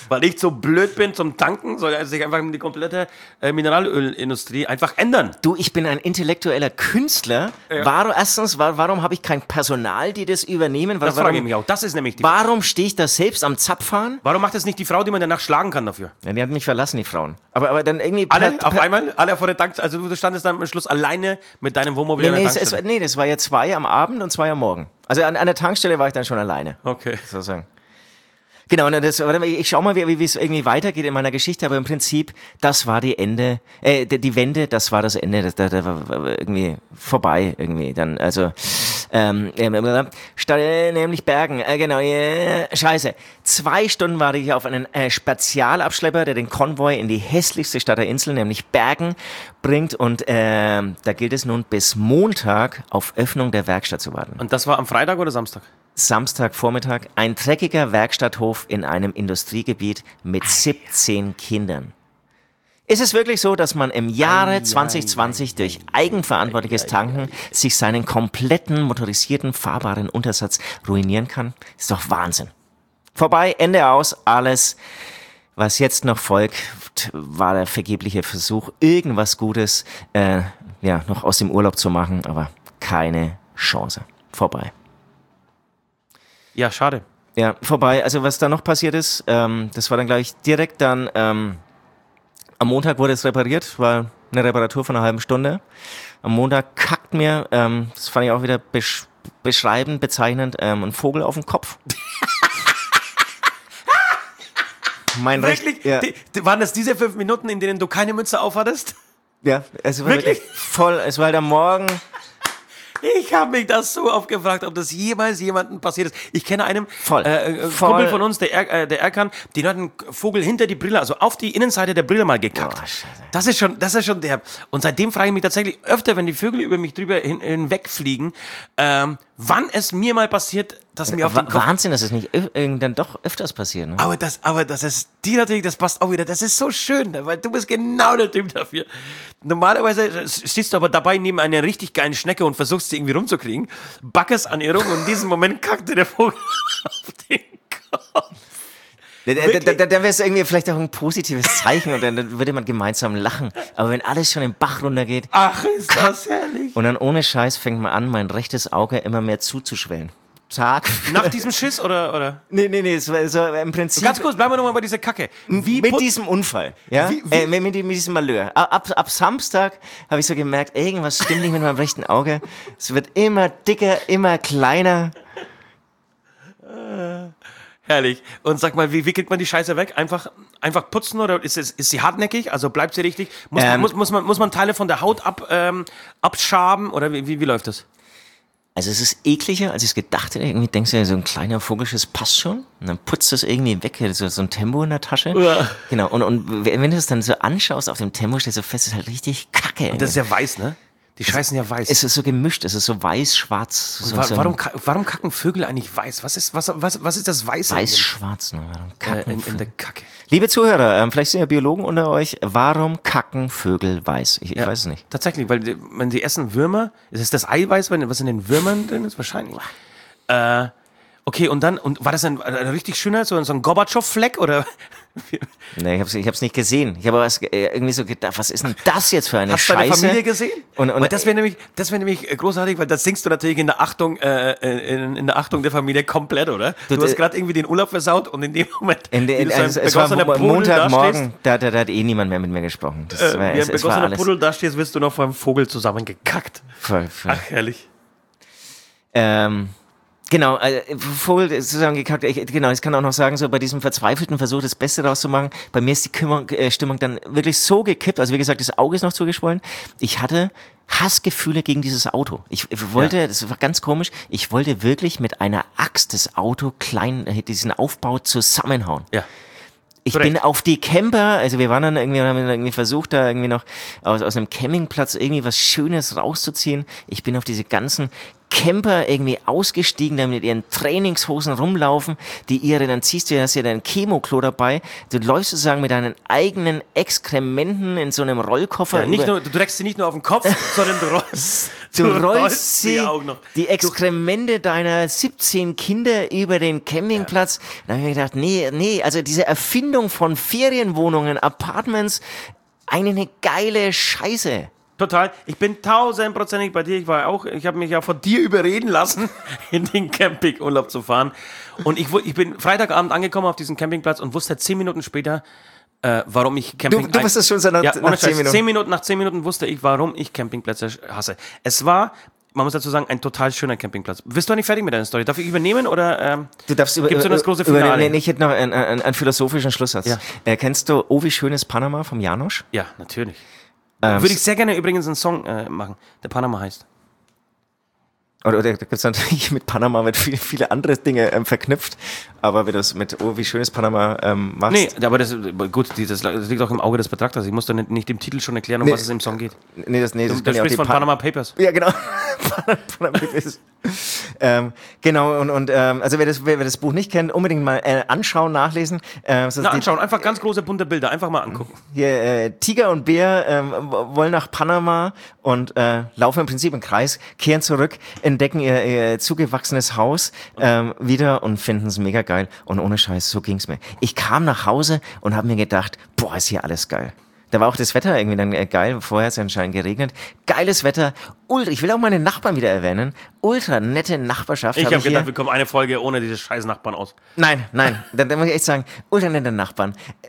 Weil ich so blöd bin zum Tanken, soll sich einfach die komplette äh, Mineralölindustrie einfach ändern. Du, ich bin ein intellektueller Künstler. Ja. Warum, erstens, wa- warum habe ich kein Personal, die das übernehmen? Das warum, frage ich mich auch. Das ist nämlich die Warum stehe ich da selbst am Zapfhahn? Warum macht das nicht die Frau, die man danach schlagen kann dafür? Ja, die hat mich verlassen, die Frauen. Aber, aber dann irgendwie... Alle per- auf per- einmal? Alle vor der Tank, also du standest dann am Schluss alleine mit deinem Wohnmobil Nee, an der nee, es, es, Tankstelle. nee, das war ja zwei am Abend und zwei am Morgen. Also an, an der Tankstelle war ich dann schon alleine. Okay. Sozusagen. Genau, und das, warte mal, ich schau mal, wie, wie es irgendwie weitergeht in meiner Geschichte, aber im Prinzip, das war die Ende, äh, die, die Wende, das war das Ende, das, das, das war irgendwie vorbei, irgendwie, dann, also, ähm, äh, statt, äh, nämlich Bergen, äh, genau, äh, scheiße. Zwei Stunden warte ich auf einen äh, Spezialabschlepper, der den Konvoi in die hässlichste Stadt der Insel, nämlich Bergen, bringt und, äh, da gilt es nun bis Montag auf Öffnung der Werkstatt zu warten. Und das war am Freitag oder Samstag? Samstagvormittag ein dreckiger Werkstatthof in einem Industriegebiet mit siebzehn Kindern. Ist es wirklich so, dass man im Jahre zwanzig zwanzig durch eigenverantwortliches Tanken sich seinen kompletten motorisierten fahrbaren Untersatz ruinieren kann? Ist doch Wahnsinn. Vorbei, Ende aus, alles. Was jetzt noch folgt, war der vergebliche Versuch, irgendwas Gutes äh, ja, noch aus dem Urlaub zu machen, aber keine Chance. Vorbei. Ja, schade. Ja, vorbei. Also was da noch passiert ist, ähm, das war dann gleich direkt dann, ähm, am Montag wurde es repariert, war eine Reparatur von einer halben Stunde. Am Montag kackt mir, ähm, das fand ich auch wieder besch- beschreibend, bezeichnend, ähm, ein Vogel auf den Kopf. mein Wirklich? Recht, ja, Die, die, waren das diese fünf Minuten, in denen du keine Mütze aufhattest? ja, es war Wirklich? wirklich voll, es war halt am Morgen. Ich habe mich das so oft gefragt, ob das jemals jemandem passiert ist. Ich kenne einen Voll. äh, äh, Voll. Kumpel von uns, der, er, äh, der Erkan, den hat ein Vogel hinter die Brille, also auf die Innenseite der Brille mal gekackt. Oh, Scheiße. das ist schon, das ist schon der. Und seitdem frage ich mich tatsächlich öfter, wenn die Vögel über mich drüber hin, hinwegfliegen, ähm, wann es mir mal passiert, dass mir auf den Wa- Kopf. Wahnsinn, dass es nicht öf- äh, dann doch öfters passiert. Ne? Aber das, aber das ist die natürlich, das passt auch wieder. Das ist so schön, weil du bist genau der Typ dafür. Normalerweise stehst du aber dabei neben einer richtig geilen Schnecke und versuchst sie irgendwie rumzukriegen, backest an ihr rum und in diesem Moment kackt dir der Vogel auf den Kopf. Da, da, da, da wäre es irgendwie vielleicht auch ein positives Zeichen und dann würde man gemeinsam lachen. Aber wenn alles schon im Bach runtergeht Ach, ist das herrlich. und dann ohne Scheiß fängt man an, mein rechtes Auge immer mehr zuzuschwellen. Tag. Nach diesem Schiss oder, oder? Nee, nee, nee, es war so im Prinzip Ganz kurz, bleiben wir nochmal bei dieser Kacke. Wie mit put- diesem Unfall, ja, Wie- wie- Äh, mit, mit, mit diesem Malheur. Ab, ab Samstag habe ich so gemerkt, irgendwas stimmt nicht mit meinem rechten Auge. Es wird immer dicker, immer kleiner. Herrlich. Und sag mal, wie, wie kriegt man die Scheiße weg? Einfach, einfach putzen oder ist, es, ist sie hartnäckig? Also bleibt sie richtig? Muss, man, Ähm. muss, muss, man, muss man Teile von der Haut ab, ähm, abschaben oder wie, wie, wie läuft das? Also es ist ekliger, als ich es gedacht hätte. Irgendwie denkst du ja, so ein kleiner Vogelschiss passt schon. Und dann putzt du es irgendwie weg, so, so ein Tempo in der Tasche. Ja. Genau, und, und wenn du es dann so anschaust auf dem Tempo, stellst du fest, es ist halt richtig kacke. Und das ist ja weiß, ne? Die scheißen ja weiß. Es ist so gemischt, es ist so weiß-schwarz. So, Wa- so warum, ka- warum kacken Vögel eigentlich weiß? Was ist, was, was, was ist das Weiße? weiß-schwarz, ne? Warum in, kacken äh, in, in Vögel? der Kacke. Liebe Zuhörer, ähm, vielleicht sind ja Biologen unter euch. Warum kacken Vögel weiß? Ich, ich Ja, weiß es nicht. Tatsächlich, weil die, wenn sie essen Würmer, ist es das Eiweiß, wenn- was in den Würmern drin ist? Wahrscheinlich. Äh, okay, und dann, und war das ein, ein richtig schöner, so, so ein Gorbatschow-Fleck oder? Nee, ich hab's, ich hab's nicht gesehen. Ich habe aber äh, irgendwie so gedacht, was ist denn das jetzt für eine Hast du deine Scheiße? Familie gesehen? Und, und weil das wäre nämlich, das wäre nämlich großartig, weil das singst du natürlich in der Achtung, äh, in, in der Achtung der Familie komplett, oder? Du, Du, hast äh, gerade irgendwie den Urlaub versaut und in dem Moment, in, wie in, du so ein also, es war begossener Mo- Pudel Montagmorgen, dastehst, da, da, da hat eh niemand mehr mit mir gesprochen. Das äh, war, wie es, ein es war begossener alles Pudel dastehst, wirst du noch vom Vogel zusammengekackt. voll, voll. Ach, herrlich. Ähm, genau, äh, Vogel ist zusammengekackt. Ich, genau, ich kann auch noch sagen, so bei diesem verzweifelten Versuch, das Beste rauszumachen, bei mir ist die Kümmung, äh, Stimmung dann wirklich so gekippt. Also wie gesagt, das Auge ist noch zugeschwollen. Ich hatte Hassgefühle gegen dieses Auto. Ich, ich wollte, Ja. das war ganz komisch, ich wollte wirklich mit einer Axt das Auto klein, äh, diesen Aufbau zusammenhauen. Ja. Ich Korrekt. bin auf die Camper, also wir waren dann irgendwie, haben dann irgendwie versucht, da irgendwie noch aus, aus einem Campingplatz irgendwie was Schönes rauszuziehen. Ich bin auf diese ganzen Camper irgendwie ausgestiegen, da mit ihren Trainingshosen rumlaufen, die ihre, dann ziehst du ja, hast ja dein Chemoklo dabei, du läufst sozusagen mit deinen eigenen Exkrementen in so einem Rollkoffer. Ja, nicht über- nur, du trägst sie nicht nur auf den Kopf, sondern du rollst, Du, Du rollst rollst sie, sie auch noch. die Exkremente deiner siebzehn Kinder über den Campingplatz. Ja. Da habe ich mir gedacht, nee, nee, also diese Erfindung von Ferienwohnungen, Apartments, eine, eine geile Scheiße. Total. Ich bin tausendprozentig bei dir. Ich war auch, ich habe mich ja von dir überreden lassen, in den Campingurlaub zu fahren. Und ich, wu- ich bin Freitagabend angekommen auf diesen Campingplatz und wusste zehn Minuten später, äh, warum ich Camping... Du, du wusstest schon so nach, ja, nach ohne zehn Scheiß, Minuten. zehn Minuten. Nach zehn Minuten wusste ich, warum ich Campingplätze hasse. Es war, man muss dazu sagen, ein total schöner Campingplatz. Bist du nicht fertig mit deiner Story? Darf ich übernehmen oder ähm, Du darfst über, gibt's so das große über, Finale? nee, nee, ich hätte noch einen, einen, einen philosophischen Schlusssatz. Ja. Äh, kennst du Oh, wie schön ist Panama vom Janosch? Ja, natürlich. Ähm, Würde ich sehr gerne übrigens einen Song äh, machen, der Panama heißt. Oder, oder da gibt es natürlich mit Panama mit viel, viele andere Dinge ähm, verknüpft. Aber wenn du das mit Oh, wie schön ist Panama ähm, machst. Nee, aber das, gut, das, das liegt auch im Auge des Betrachters. Ich muss doch nicht, nicht im Titel schon erklären, um Nee. was es im Song geht. Nee, das, nee, das Du, du kann ja auch sprichst die von Pa- Panama Papers. Ja, genau. Panama Papers. ähm, genau, und, und ähm, also wer das, wer, wer das Buch nicht kennt, unbedingt mal äh, anschauen, nachlesen. Ähm, so Na, die- anschauen, einfach ganz große bunte Bilder, einfach mal angucken. Hier, äh, Tiger und Bär ähm, w- wollen nach Panama und äh, laufen im Prinzip im Kreis, kehren zurück, entdecken ihr, ihr zugewachsenes Haus ähm, wieder und finden es mega geil. Und ohne Scheiß, so ging's mir. Ich kam nach Hause und habe mir gedacht, boah, ist hier alles geil. Da war auch das Wetter irgendwie dann äh, geil. Vorher hat es anscheinend geregnet. Geiles Wetter. Ultra, ich will auch meine Nachbarn wieder erwähnen. Ultra nette Nachbarschaft. Ich hab habe hier. gedacht, wir kommen eine Folge ohne diese scheiß Nachbarn aus. Nein, nein, da, da muss ich echt sagen, ultra nette Nachbarn.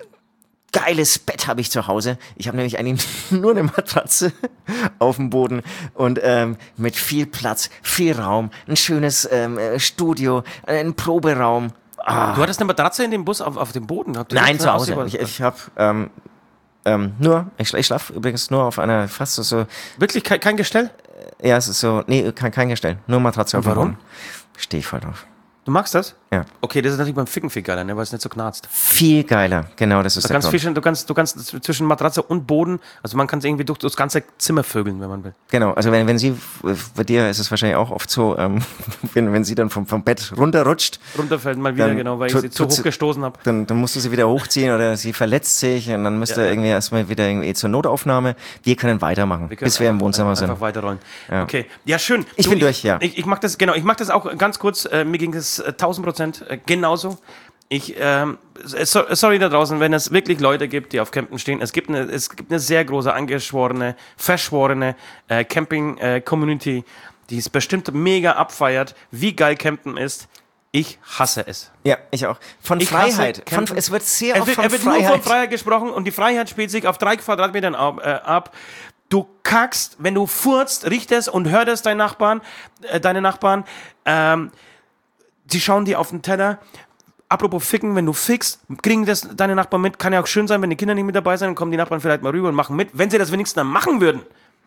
Geiles Bett habe ich zu Hause. Ich habe nämlich eigentlich nur eine Matratze auf dem Boden und ähm, mit viel Platz, viel Raum, ein schönes ähm, äh, Studio, ein Proberaum. Ah. Du hattest eine Matratze in dem Bus auf, auf dem Boden gehabt? Nein, zu Hause. Ich, ich habe ähm, ähm, nur, ich, schla- ich schlafe übrigens nur auf einer fast so, so, Wirklich kein, kein Gestell? ja, es ist so, nee, kein, kein Gestell, nur Matratze auf dem Warum? Boden. Stehe ich voll drauf. Du magst das? Ja. Okay, das ist natürlich beim Ficken viel geiler, ne, weil es nicht so knarzt. Viel geiler, genau, das ist Du der kannst, Grund. fischen, du, kannst, du kannst zwischen Matratze und Boden, also man kann es irgendwie durch das ganze Zimmer vögeln, wenn man will. Genau, also wenn, wenn sie, bei dir ist es wahrscheinlich auch oft so, ähm, wenn, wenn sie dann vom, vom Bett runterrutscht, Runterfällt mal wieder, Dann genau, weil ich tut- sie zu tut hoch sie- gestoßen habe. dann, dann musst du sie wieder hochziehen oder sie verletzt sich und dann müsst ihr Ja, ja. irgendwie erstmal wieder irgendwie zur Notaufnahme. Wir können weitermachen, bis wir im Wohnzimmer einfach, sind. Einfach weiterrollen. Okay, ja schön. Ich bin durch, ja. Ich, ich mach das, genau, ich mach das auch ganz kurz, äh, mir ging es äh, tausend Prozent äh, genauso. Ich, ähm, so, sorry da draußen, wenn es wirklich Leute gibt, die auf Campen stehen. Es gibt eine, es gibt eine sehr große, angeschworene, verschworene äh, Camping-Community, die es bestimmt mega abfeiert, wie geil Campen ist. Ich hasse es. Ja, ich auch. Von Ich hasse Freiheit. Von, Campen. es wird sehr Es oft wird, von es wird nur von Freiheit. Freiheit gesprochen und die Freiheit spielt sich auf drei Quadratmetern ab. Äh, ab. Du kackst, wenn du furzt, riecht es und hört es deinen Nachbarn, äh, deine Nachbarn. Ähm, sie schauen dir auf den Teller. Apropos ficken, wenn du fickst, kriegen das deine Nachbarn mit. Kann ja auch schön sein, wenn die Kinder nicht mit dabei sind, dann kommen die Nachbarn vielleicht mal rüber und machen mit. Wenn sie das wenigstens dann machen würden.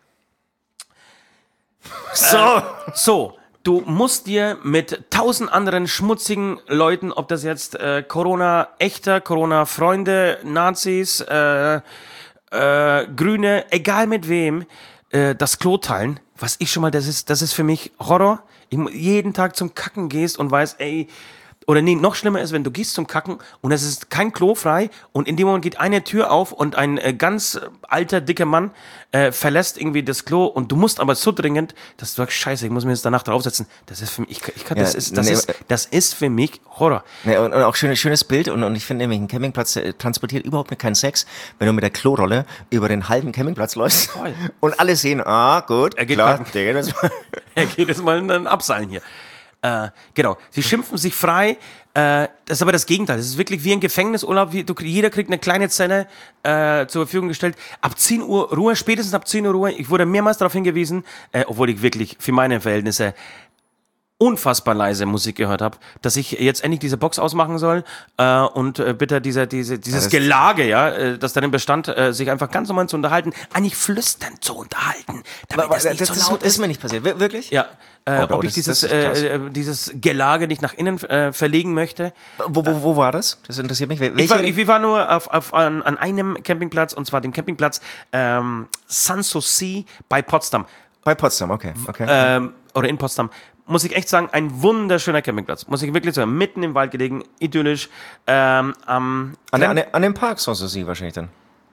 So. Äh, so. Du musst dir mit tausend anderen schmutzigen Leuten, ob das jetzt äh, Corona-Echter, Corona-Freunde, Nazis, äh, äh, Grüne, egal mit wem, äh, das Klo teilen. Was ich schon mal, das ist, das ist für mich Horror. Ich, mu- jeden Tag zum Kacken gehst und weißt, ey, oder nee, noch schlimmer ist, wenn du gehst zum Kacken und es ist kein Klo frei und in dem Moment geht eine Tür auf und ein äh, ganz äh, alter, dicker Mann äh, verlässt irgendwie das Klo und du musst aber so dringend, dass du sagst, scheiße, ich muss mir jetzt danach draufsetzen. Das ist für mich, ich, ich kann, Ja, das, ist, das, nee, ist, das ist für mich Horror. Ja, und, und auch schönes, schönes Bild und, und ich finde nämlich, ein Campingplatz äh, transportiert überhaupt keinen Sex, wenn du mit der Klorolle über den halben Campingplatz läufst Voll. und alle sehen, ah, gut, Er geht klar, kacken. der geht jetzt mal. Er geht jetzt mal in den Abseilen hier. Äh, genau, sie schimpfen sich frei. Äh, das ist aber das Gegenteil. Das ist wirklich wie ein Gefängnisurlaub. Wie, du, jeder kriegt eine kleine Zelle äh, zur Verfügung gestellt. Ab zehn Uhr Ruhe, spätestens ab zehn Uhr Ruhe. Ich wurde mehrmals darauf hingewiesen, äh, obwohl ich wirklich für meine Verhältnisse unfassbar leise Musik gehört habe, dass ich jetzt endlich diese Box ausmachen soll äh, und äh, bitte diese, diese, dieses das- Gelage, ja, äh, das darin bestand, äh, sich einfach ganz normal zu unterhalten, eigentlich flüsternd zu unterhalten, damit Aber das das, nicht das, so laut ist mir nicht passiert, Wir- wirklich? ja, äh, Oh, oh, ob ich das- dieses, das ist krass. äh, äh, dieses Gelage nicht nach innen äh, verlegen möchte. Wo, wo, wo war das? Das interessiert mich. Wel- Ich war, welche- ich, wir waren nur auf, auf, an, an einem Campingplatz, und zwar dem Campingplatz ähm, Sanssouci bei Potsdam. Bei Potsdam, okay. okay. Ähm, oder in Potsdam. Muss ich echt sagen, ein wunderschöner Campingplatz. Muss ich wirklich sagen, mitten im Wald gelegen, idyllisch. Ähm, am an, an, an dem Park sonst Sie wahrscheinlich dann.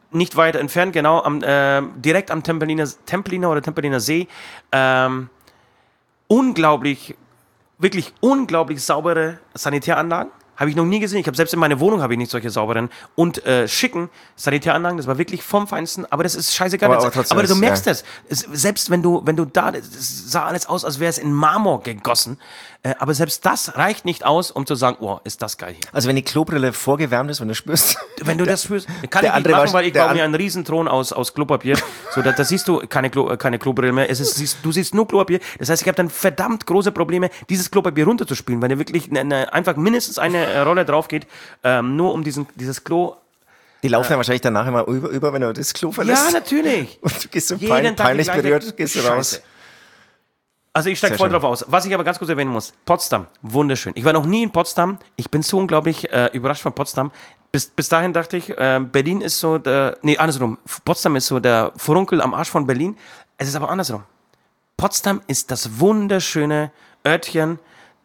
nicht weit entfernt, genau, am, äh, direkt am Templiner, Templiner oder Templiner See. Ähm, unglaublich, wirklich unglaublich saubere Sanitäranlagen. Habe ich noch nie gesehen. Ich habe selbst in meiner Wohnung habe ich nicht solche sauberen und äh, schicken Sanitäranlagen. Das war wirklich vom Feinsten. Aber das ist scheißegal. Aber, aber, aber, trotzdem aber du ist, merkst ja. das. Es, selbst wenn du, wenn du da, es sah alles aus, als wäre es in Marmor gegossen. Äh, aber selbst das reicht nicht aus, um zu sagen, oh, ist das geil hier. Also wenn die Klobrille vorgewärmt ist, wenn du spürst. Wenn du das spürst, kann der ich nicht andere machen, war- weil ich der baue mir an- einen Riesenthron aus, aus Klopapier. So, da, da siehst du keine, Klo, keine Klobrille mehr. Es ist, siehst, du siehst nur Klopapier. Das heißt, ich habe dann verdammt große Probleme, dieses Klopapier runterzuspülen, weil da wirklich eine, eine, einfach mindestens eine äh, Rolle drauf geht, ähm, nur um diesen, dieses Klo. Die laufen ja wahrscheinlich danach immer über, über, wenn du das Klo verlässt. Ja, natürlich. Und du gehst so Jeden pein, Tag die peinlich gleiche berührt, gehst du raus. Scheiße. Also ich steige Sehr voll schön. drauf aus. Was ich aber ganz kurz erwähnen muss, Potsdam, wunderschön. Ich war noch nie in Potsdam. Ich bin so unglaublich äh, überrascht von Potsdam. Bis, bis dahin dachte ich, äh, Berlin ist so der, nee, andersrum. Potsdam ist so der Furunkel am Arsch von Berlin. Es ist aber andersrum. Potsdam ist das wunderschöne Örtchen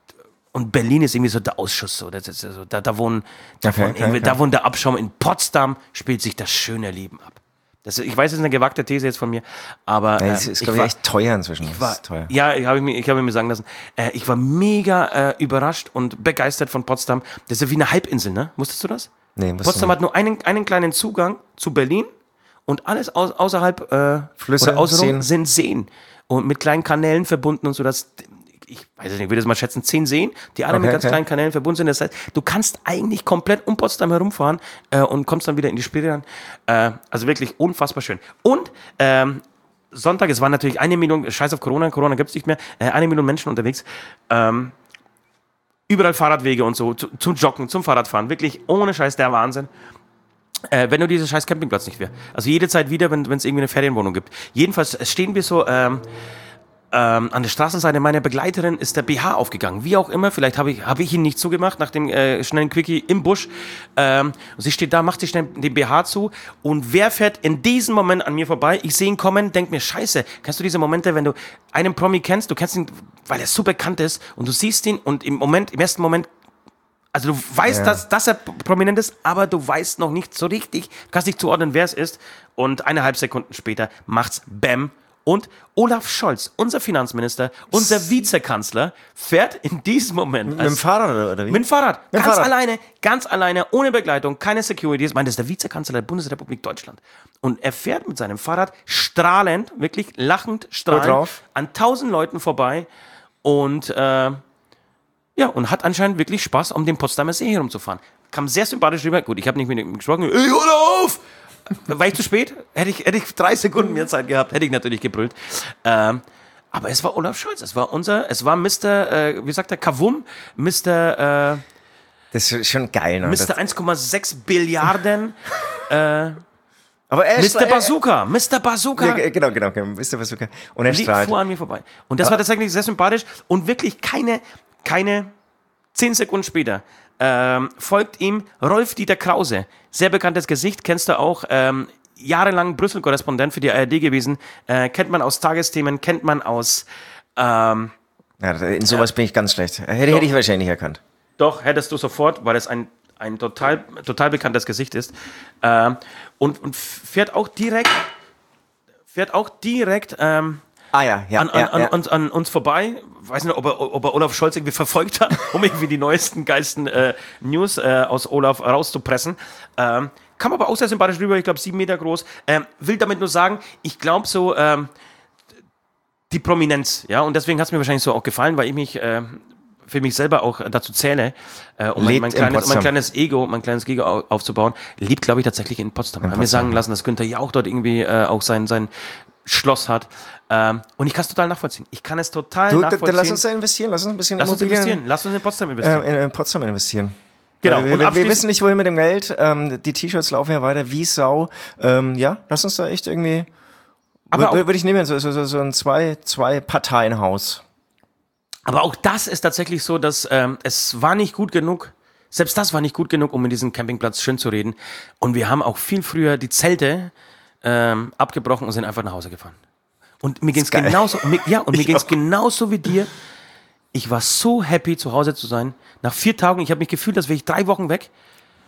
und Berlin ist irgendwie so der Ausschuss. So. Das ist so, da, da, wohnen, da, Okay, wohnen okay, irgendwie- okay. da wohnt der Abschaum. In Potsdam spielt sich das schöne Leben ab. Das, ich weiß, das ist eine gewagte These jetzt von mir, aber Ja, äh, das ist, ich glaube ich, war- echt teuer inzwischen. Das war, ist teuer. ja, ich habe mir, ich habe mir sagen lassen, äh, ich war mega äh, überrascht und begeistert von Potsdam. Das ist ja wie eine Halbinsel, ne? Wusstest du das? Nee, wusste Potsdam nicht. hat nur einen, einen kleinen Zugang zu Berlin und alles au außerhalb äh, Flüsse, oder außenrum Seen. sind Seen und mit kleinen Kanälen verbunden und so, dass ich weiß es nicht, ich würde es mal schätzen, zehn Seen, die alle mit Okay, ganz okay. kleinen Kanälen verbunden sind. Das heißt, du kannst eigentlich komplett um Potsdam herumfahren äh, und kommst dann wieder in die Spree. Äh, also wirklich unfassbar schön. Und ähm, Sonntag, es waren natürlich eine Million, scheiß auf Corona, Corona gibt es nicht mehr, äh, eine Million Menschen unterwegs. Ähm, überall Fahrradwege und so, zu, zum Joggen, zum Fahrradfahren. Wirklich ohne Scheiß der Wahnsinn. Äh, wenn nur dieser scheiß Campingplatz nicht wäre. Also jede Zeit wieder, wenn es irgendwie eine Ferienwohnung gibt. Jedenfalls stehen wir so ähm, ähm, an der Straßenseite. Meiner Begleiterin ist der B H aufgegangen. Wie auch immer, vielleicht habe ich, hab ich ihn nicht zugemacht nach dem äh, schnellen Quickie im Busch. Ähm, und sie steht da, macht sich schnell den B H zu. Und wer fährt in diesem Moment an mir vorbei? Ich sehe ihn kommen, denk mir, scheiße, kennst du diese Momente, wenn du einen Promi kennst, du kennst ihn, weil er so bekannt ist und du siehst ihn und im Moment, im ersten Moment, also du weißt, Ja. dass, dass er prominent ist, aber du weißt noch nicht so richtig, kannst nicht zuordnen, wer es ist. Und eineinhalb Sekunden später macht's Bäm. Und Olaf Scholz, unser Finanzminister, unser Vizekanzler, fährt in diesem Moment Mit dem als- Fahrrad oder, oder wie? mit dem Fahrrad, Mit dem ganz Fahrrad. alleine, ganz alleine, ohne Begleitung, keine Security. Ich meine, das ist der Vizekanzler der Bundesrepublik Deutschland. Und er fährt mit seinem Fahrrad strahlend, wirklich lachend, strahlend drauf? an tausend Leuten vorbei und äh, ja, und hat anscheinend wirklich Spaß, um den Potsdamer See herumzufahren. Kam sehr sympathisch rüber. Gut, ich habe nicht mit ihm gesprochen. Ey, hör auf! War ich zu spät? Hätte ich, hätte ich drei Sekunden mehr Zeit gehabt, hätte ich natürlich gebrüllt. Ähm, aber es war Olaf Scholz, es war unser, es war Mister, äh, wie sagt er, Kavum, Mister, äh, Das ist schon geil. Ne? Mister Das, eins Komma sechs Billiarden, aber er Mister stra- Bazooka, Mister Bazooka. Ja, genau, genau, genau. Mister Bazooka. Und er Die strahlt. fuhr an mir vorbei. Und das war tatsächlich sehr sympathisch. Und wirklich keine, keine zehn Sekunden später ähm, folgt ihm Rolf-Dieter Krause. Sehr bekanntes Gesicht, kennst du auch. Ähm, jahrelang Brüssel-Korrespondent für die A R D gewesen. Äh, kennt man aus Tagesthemen, kennt man aus... Ähm, Ja, in sowas bin ich ganz schlecht. Hätte, hätte ich wahrscheinlich erkannt. Doch, hättest du sofort, weil es ein, ein total, total bekanntes Gesicht ist. Ähm, und, und fährt auch direkt... Fährt auch direkt... Ähm, Ah ja, ja, an, an, ja, an, ja. Uns, an uns vorbei. Weiß nicht, ob er, ob er Olaf Scholz irgendwie verfolgt hat, um irgendwie die neuesten, geilsten äh, News äh, aus Olaf rauszupressen. Ähm, kam aber auch sehr sympathisch rüber, ich glaube sieben Meter groß. Ähm, will damit nur sagen, ich glaube so, ähm, die Prominenz, ja, und deswegen hat es mir wahrscheinlich so auch gefallen, weil ich mich äh, für mich selber auch dazu zähle, äh, um mein, Lebt mein, in kleines, um mein Potsdam. kleines Ego, mein kleines Ego au- aufzubauen, lebt, glaube ich, tatsächlich in Potsdam. Haben mir Potsdam, sagen lassen, dass Günther Jauch dort irgendwie äh, auch sein, sein Schloss hat. Ähm, und ich kann es total nachvollziehen. Ich kann es total Du, dann nachvollziehen. lass uns da investieren. Lass uns ein bisschen Lass uns Immobilien, investieren. Lass uns in Potsdam investieren. äh, in, in Potsdam investieren. Genau. Weil Wir, Und wir, wir abschließend- wissen nicht, wohin mit dem Geld. Ähm, die T-Shirts laufen ja weiter wie Sau. Ähm, ja, lass uns da echt irgendwie. Aber auch- Würde würd ich nehmen, so, so, so, so ein zwei, zwei Parteienhaus. Aber auch das ist tatsächlich so, dass ähm, es war nicht gut genug. Selbst das war nicht gut genug, um in diesem Campingplatz schön zu reden. Und wir haben auch viel früher die Zelte ähm, abgebrochen und sind einfach nach Hause gefahren. Und mir ging es geil. genauso, mir, ja, und mir Ich ging es auch. genauso wie dir. Ich war so happy, zu Hause zu sein. Nach vier Tagen, ich habe mich gefühlt, als wäre ich drei Wochen weg.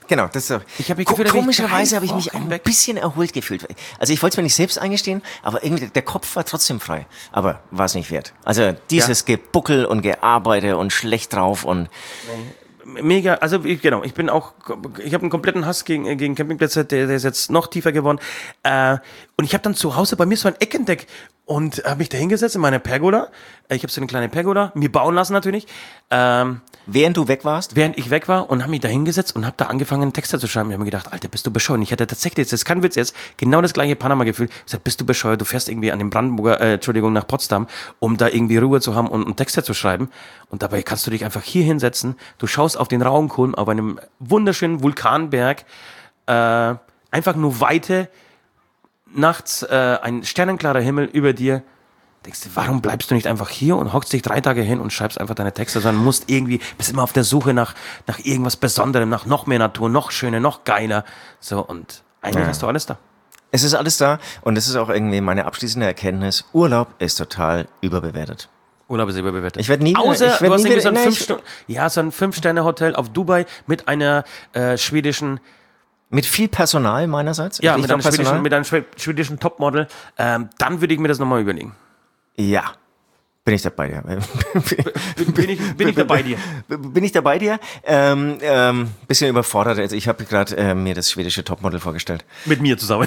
Genau, das ist so. Ich hab mich Ko- gefühlt, dass ich Komischerweise drei habe ich mich Wochen ein weg- bisschen erholt gefühlt. Also ich wollte es mir nicht selbst eingestehen, aber irgendwie der Kopf war trotzdem frei. Aber war es nicht wert. Also dieses Gebuckel und Gearbeite und schlecht drauf und Mega, also ich, genau, ich bin auch, ich habe einen kompletten Hass gegen, gegen Campingplätze, der, der ist jetzt noch tiefer geworden. Äh, und ich habe dann zu Hause bei mir so ein Eckendeck und habe mich da hingesetzt in meine Pergola. Ich habe so eine kleine Pergola, mir bauen lassen natürlich. Ähm, während du weg warst? während ich weg war und habe mich da hingesetzt und habe da angefangen, einen Text zu schreiben. Ich habe mir gedacht, Alter, bist du bescheuert? Und ich hatte tatsächlich, jetzt, das ist kein Witz jetzt, genau das gleiche Panama-Gefühl. Ich gesagt, bist du bescheuert? Du fährst irgendwie an den Brandenburger, äh, Entschuldigung, nach Potsdam, um da irgendwie Ruhe zu haben und einen Text zu schreiben. Und dabei kannst du dich einfach hier hinsetzen. Du schaust auf den Raumkulm, auf einem wunderschönen Vulkanberg, äh, einfach nur Weite, nachts äh, ein sternenklarer Himmel über dir. Denkst du, warum bleibst du nicht einfach hier und hockst dich drei Tage hin und schreibst einfach deine Texte, sondern musst irgendwie, bist immer auf der Suche nach, nach irgendwas Besonderem, nach noch mehr Natur, noch schöner, noch geiler. So, und eigentlich Ja. hast du alles da. Es ist alles da und das ist auch irgendwie meine abschließende Erkenntnis. Urlaub ist total überbewertet. Urlaub ist überbewertet. Ich werd nie wieder- Außer ich werd du hast nie irgendwie wieder- so ein nein, fünf ich- Stunden, ja, so ein Fünf-Sterne-Hotel auf Dubai mit einer äh, schwedischen, Mit viel Personal meinerseits. ja, Ich mit glaub, einem schwedischen, mit einem schwe- schwedischen Topmodel. Ähm, dann würde ich mir das nochmal überlegen. Ja, bin ich da bei dir. Bin, bin, ich, bin ich da bei dir? Bin ich da bei dir? Ähm, ähm, bisschen überfordert. Also ich habe gerade äh, mir das schwedische Topmodel vorgestellt. Mit mir zusammen.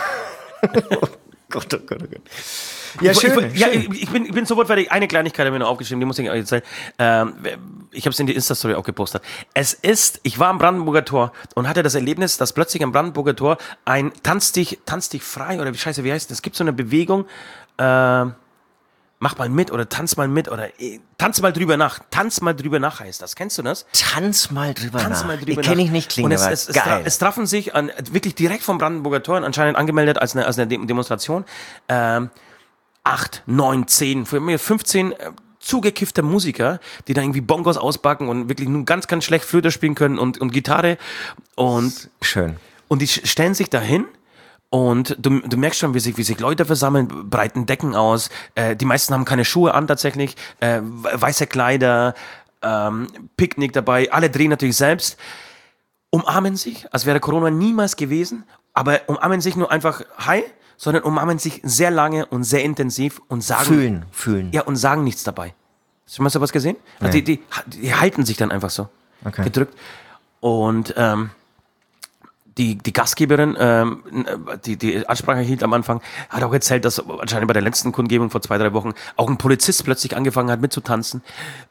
Gott, oh Gott, oh Gott. Ja, Ich- schön. ich, ja, schön. ich, ich, bin, ich bin sofort fertig. Eine Kleinigkeit habe ich noch aufgeschrieben, die muss ich euch erzählen. Ähm, ich habe es in die Insta-Story auch gepostet. Es ist, ich war am Brandenburger Tor und hatte das Erlebnis, dass plötzlich am Brandenburger Tor ein Tanz dich, tanz dich frei oder wie scheiße, wie heißt das? Es gibt so eine Bewegung, äh, mach mal mit oder tanz mal mit oder äh, tanz mal drüber nach. Tanz mal drüber nach heißt das. Kennst du das? Tanz mal drüber Tanz nach. mal drüber Kenne ich nach. nicht, klingt und es, aber es, es, geil. tra- es trafen sich an, wirklich direkt vom Brandenburger Tor, anscheinend angemeldet als eine, als eine Dem- Demonstration, ähm, acht, neun, zehn, für mir fünfzehn äh, zugekiffte Musiker, die da irgendwie Bongos auspacken und wirklich nur ganz, ganz schlecht Flöte spielen können und, und Gitarre und, Schön. und die sch- stellen sich dahin. Und du, du merkst schon, wie sich, wie sich Leute versammeln, breiten Decken aus. Äh, die meisten haben keine Schuhe an tatsächlich, äh, weiße Kleider, ähm, Picknick dabei. Alle drehen natürlich selbst, umarmen sich, als wäre Corona niemals gewesen, aber umarmen sich nur einfach hi, sondern umarmen sich sehr lange und sehr intensiv und sagen Fühlen, fühlen. ja und sagen nichts dabei. Hast du schon mal sowas gesehen? Also Nee. die, die, die halten sich dann einfach so Okay. gedrückt und ähm, die, die Gastgeberin, ähm, die die Ansprache hielt am Anfang, hat auch erzählt, dass anscheinend bei der letzten Kundgebung vor zwei, drei Wochen auch ein Polizist plötzlich angefangen hat mitzutanzen.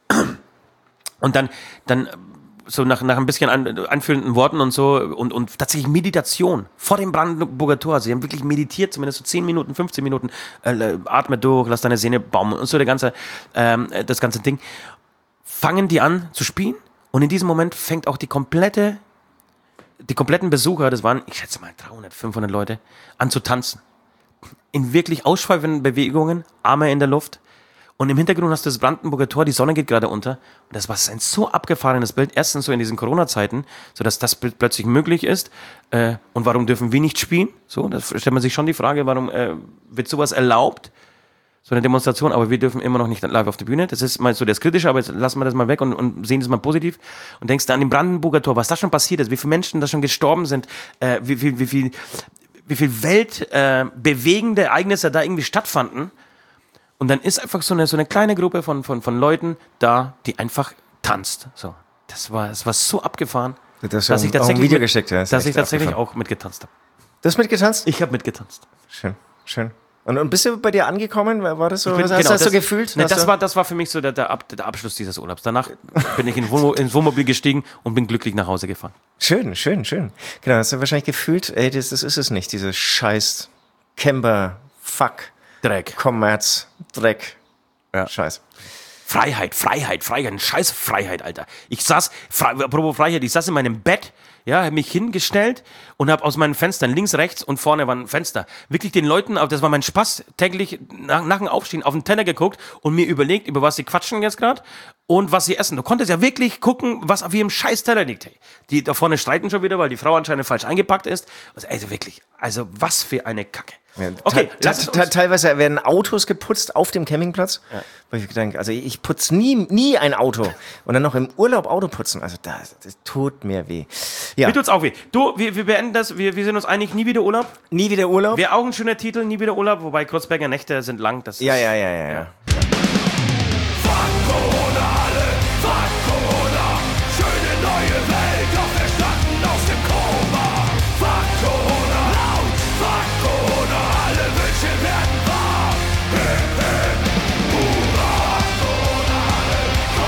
Und dann, dann so nach, nach ein bisschen an, anfühlenden Worten und so und, und tatsächlich Meditation vor dem Brandenburger Tor. Sie haben wirklich meditiert, zumindest so zehn Minuten, fünfzehn Minuten. Äh, atme durch, lass deine Sehne baumeln und so der ganze, ähm, das ganze Ding. Fangen die an zu spielen und in diesem Moment fängt auch die komplette die kompletten Besucher, das waren, ich schätze mal dreihundert, fünfhundert Leute, an zu tanzen. In wirklich ausschweifenden Bewegungen, Arme in der Luft. Und im Hintergrund hast du das Brandenburger Tor, die Sonne geht gerade unter. Und das war ein so abgefahrenes Bild, erstens so in diesen Corona-Zeiten, sodass das Bild plötzlich möglich ist. Äh, und warum dürfen wir nicht spielen? So, da stellt man sich schon die Frage, warum äh, wird sowas erlaubt? So eine Demonstration, aber wir dürfen immer noch nicht live auf der Bühne. Das ist mal so das Kritische, aber jetzt lassen wir das mal weg und, und sehen das mal positiv. Und denkst du an den Brandenburger Tor, was da schon passiert ist, wie viele Menschen da schon gestorben sind, äh, wie viel, wie viel, wie viel weltbewegende äh, Ereignisse da irgendwie stattfanden. Und dann ist einfach so eine, so eine kleine Gruppe von, von, von Leuten da, die einfach tanzt. So. Das war, das war so abgefahren, Das dass ich auch ein tatsächlich, Video mit, geschickt, ja, ist dass echt ich tatsächlich abgefahren. auch mitgetanzt habe. Du hast mitgetanzt? Ich habe mitgetanzt. Schön, schön. Und, und bist du bei dir angekommen? War war das so? Ich bin- hast du genau, das so gefühlt? Ne, Hast das, du- war, das war für mich so der, der, Ab, der Abschluss dieses Urlaubs. Danach bin ich in Wohnmo- ins Wohnmobil gestiegen und bin glücklich nach Hause gefahren. Schön, schön, schön. Genau, hast du wahrscheinlich gefühlt, ey, das, das ist es nicht, dieses scheiß Camper, Fuck, Dreck. Kommerz, Dreck, Ja. Scheiß. Freiheit, Freiheit, Freiheit, eine scheiß Freiheit, Alter. Ich saß, Fre apropos Freiheit, ich saß in meinem Bett, ja, hab mich hingestellt und hab aus meinen Fenstern links, rechts und vorne waren Fenster. Wirklich den Leuten, das war mein Spaß, täglich nach, nach dem Aufstehen auf den Teller geguckt und mir überlegt, über was sie quatschen jetzt gerade und was sie essen. Du konntest ja wirklich gucken, was auf ihrem scheiß Teller liegt. Hey, die da vorne streiten schon wieder, weil die Frau anscheinend falsch eingepackt ist. Also, also wirklich, also was für eine Kacke. Ja, okay, te- te- te- teilweise werden Autos geputzt auf dem Campingplatz. Ja. Wo ich denke, also ich putze nie, nie ein Auto und dann noch im Urlaub Auto putzen. Also das, das tut mir weh. Ja. Mir tut's auch weh. Du, wir, wir beenden das. Wir, wir sind uns einig, nie wieder Urlaub. Nie wieder Urlaub. Wäre auch ein schöner Titel, nie wieder Urlaub. Wobei Kreuzberger Nächte sind lang. Das ja, ist, ja, ja, ja, ja. Fuck Corona alle, fuck Corona. Schöne neue Welt, auferstanden aus dem Koma. Fuck Corona, laut, fuck Corona. Alle Wünsche werden wahr. Hip, hip, hurra. Corona alle,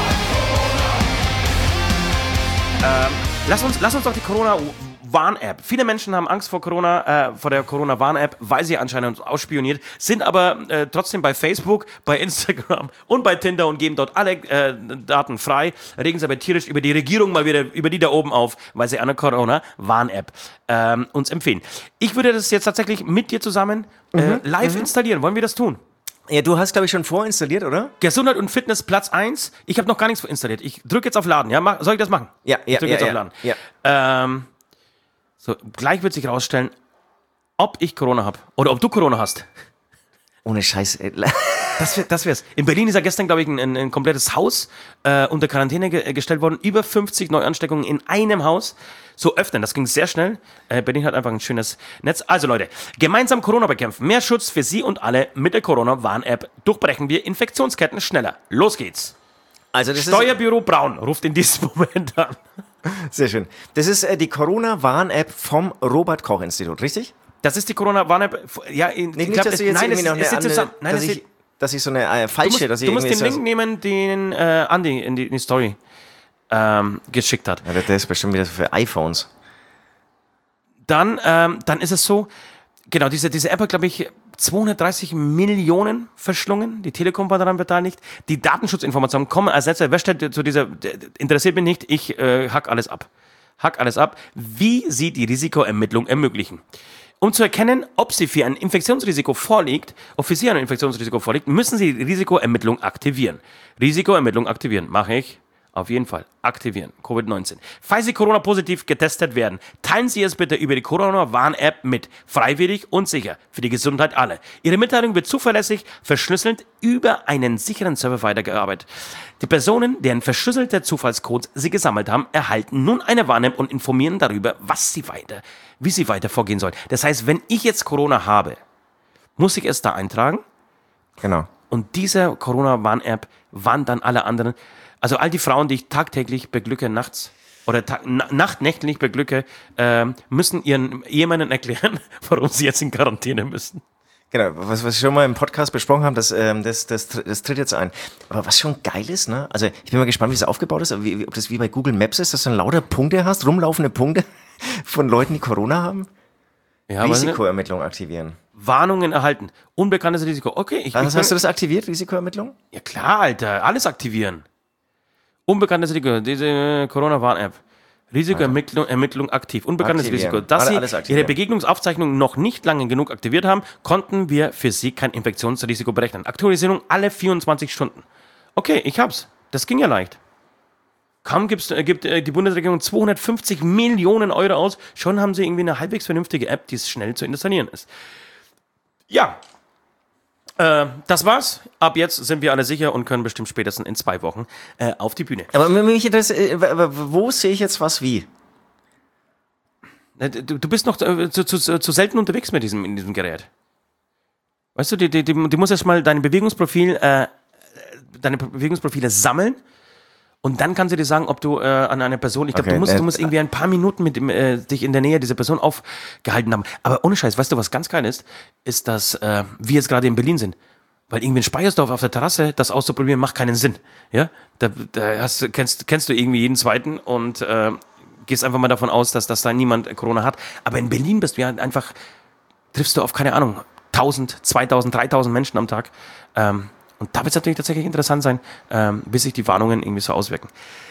fuck Corona. Ähm, lass uns, lass uns doch die Corona-Warn-App. Viele Menschen haben Angst vor Corona, äh, vor der Corona-Warn-App, weil sie anscheinend uns ausspioniert, sind aber äh, trotzdem bei Facebook, bei Instagram und bei Tinder und geben dort alle äh, Daten frei, regen sie aber tierisch über die Regierung mal wieder, über die da oben auf, weil sie eine Corona-Warn-App ähm, uns empfehlen. Ich würde das jetzt tatsächlich mit dir zusammen äh, Mhm, live mhm. installieren. Wollen wir das tun? Ja, du hast, glaube ich, schon vorinstalliert, oder? Gesundheit und Fitness Platz eins. Ich habe noch gar nichts vorinstalliert. Ich drücke jetzt auf Laden. Ja, mach, soll ich das machen? Ja, ja, ich drücke ja, jetzt ja, auf Laden. ja. Ähm, so, gleich wird sich rausstellen, ob ich Corona habe oder ob du Corona hast. Ohne Scheiß. Ey. Das, wär, das wär's. In Berlin ist ja gestern, glaube ich, ein, ein, ein komplettes Haus äh, unter Quarantäne ge gestellt worden. Über fünfzig Neuansteckungen in einem Haus. So öffnen, das ging sehr schnell. Äh, Berlin hat einfach ein schönes Netz. Also Leute, gemeinsam Corona bekämpfen. Mehr Schutz für Sie und alle mit der Corona-Warn-App. Durchbrechen wir Infektionsketten schneller. Los geht's. Also das Steuerbüro Braun ruft in diesem Moment an. ist sehr schön. Das ist äh, die Corona-Warn-App vom Robert-Koch-Institut, richtig? Das ist die Corona-Warn-App. Ja, ich Nicht, nicht glaub, dass es, du jetzt nein, es, irgendwie noch eine es sitzt andere, zusammen. Nein, dass, es ich, sitzt- dass ich so eine äh, du falsche, musst, dass ich du musst irgendwie den so, Link nehmen, den äh, Andi in die, in die Story ähm, geschickt hat. ja, der ist bestimmt wieder für iPhones. Dann, ähm, dann ist es so, genau, diese, diese App hat, glaube ich, zweihundertdreißig Millionen verschlungen. Die Telekom war daran beteiligt. Die Datenschutzinformationen kommen als letzter. Wer stellt zu dieser, interessiert mich nicht, ich äh, hack alles ab. Hack alles ab, wie sie die Risikoermittlung ermöglichen. Um zu erkennen, ob sie für ein Infektionsrisiko vorliegt, ob für sie ein Infektionsrisiko vorliegt, müssen sie die Risikoermittlung aktivieren. Risikoermittlung aktivieren, mache ich. Auf jeden Fall. Aktivieren. Covid neunzehn. Falls Sie Corona-positiv getestet werden, teilen Sie es bitte über die Corona-Warn-App mit. Freiwillig und sicher. Für die Gesundheit aller. Ihre Mitteilung wird zuverlässig, verschlüsselt über einen sicheren Server weitergearbeitet. Die Personen, deren verschlüsselte Zufallscodes Sie gesammelt haben, erhalten nun eine Warn-App und informieren darüber, was sie weiter, wie sie weiter vorgehen sollen. Das heißt, wenn ich jetzt Corona habe, muss ich es da eintragen. Genau. Und diese Corona-Warn-App warnt dann alle anderen. Also all die Frauen, die ich tagtäglich beglücke, nachts oder ta- na- nachtnächtlich beglücke, ähm, müssen ihren Ehemännern erklären, warum sie jetzt in Quarantäne müssen. Genau, was, was wir schon mal im Podcast besprochen haben, das, ähm, das, das, das tritt jetzt ein. Aber was schon geil ist, ne? Also ich bin mal gespannt, wie es aufgebaut ist, wie, wie, ob das wie bei Google Maps ist, dass du dann lauter Punkte hast, rumlaufende Punkte von Leuten, die Corona haben. Ja, aber Risikoermittlung aktivieren. Warnungen erhalten. Unbekanntes Risiko. Okay, ich, Also ich hast du das aktiviert, Risikoermittlung? Ja klar, Alter. Alles aktivieren. Unbekanntes Risiko. Diese Corona-Warn-App. Risikoermittlung Ermittlung aktiv. Unbekanntes Aktivieren. Risiko. Da Alle- Sie alles Ihre aktivieren. Begegnungsaufzeichnung noch nicht lange genug aktiviert haben, konnten wir für Sie kein Infektionsrisiko berechnen. Aktualisierung alle vierundzwanzig Stunden. Okay, ich hab's. Das ging ja leicht. Kaum gibt's, äh, gibt äh, die Bundesregierung zweihundertfünfzig Millionen Euro aus, schon haben sie irgendwie eine halbwegs vernünftige App, die schnell zu installieren ist. Ja, äh, das war's. Ab jetzt sind wir alle sicher und können bestimmt spätestens in zwei Wochen äh, auf die Bühne. Aber mich interessiert, äh, wo sehe ich jetzt was wie? Äh, Du, du bist noch äh, zu, zu, zu selten unterwegs mit diesem, in diesem Gerät. Weißt du, die, die, die, die muss erst mal dein Bewegungsprofil, äh, deine Bewegungsprofile sammeln. Und dann kann sie dir sagen, ob du äh, an einer Person, ich glaube, Okay, du, musst, äh, du musst irgendwie ein paar Minuten mit dem, äh, dich in der Nähe dieser Person aufgehalten haben. Aber ohne Scheiß, weißt du, was ganz geil ist? Ist, dass äh, wir jetzt gerade in Berlin sind. Weil irgendwie in Speyersdorf auf der Terrasse das auszuprobieren, macht keinen Sinn. Ja? Da, da hast, du- kennst, kennst du irgendwie jeden Zweiten und äh, gehst einfach mal davon aus, dass, dass da niemand Corona hat. Aber in Berlin bist du ja einfach, triffst du auf, keine Ahnung, tausend, zweitausend, dreitausend Menschen am Tag. Ähm, Und da wird es natürlich tatsächlich interessant sein, ähm, bis sich die Warnungen irgendwie so auswirken.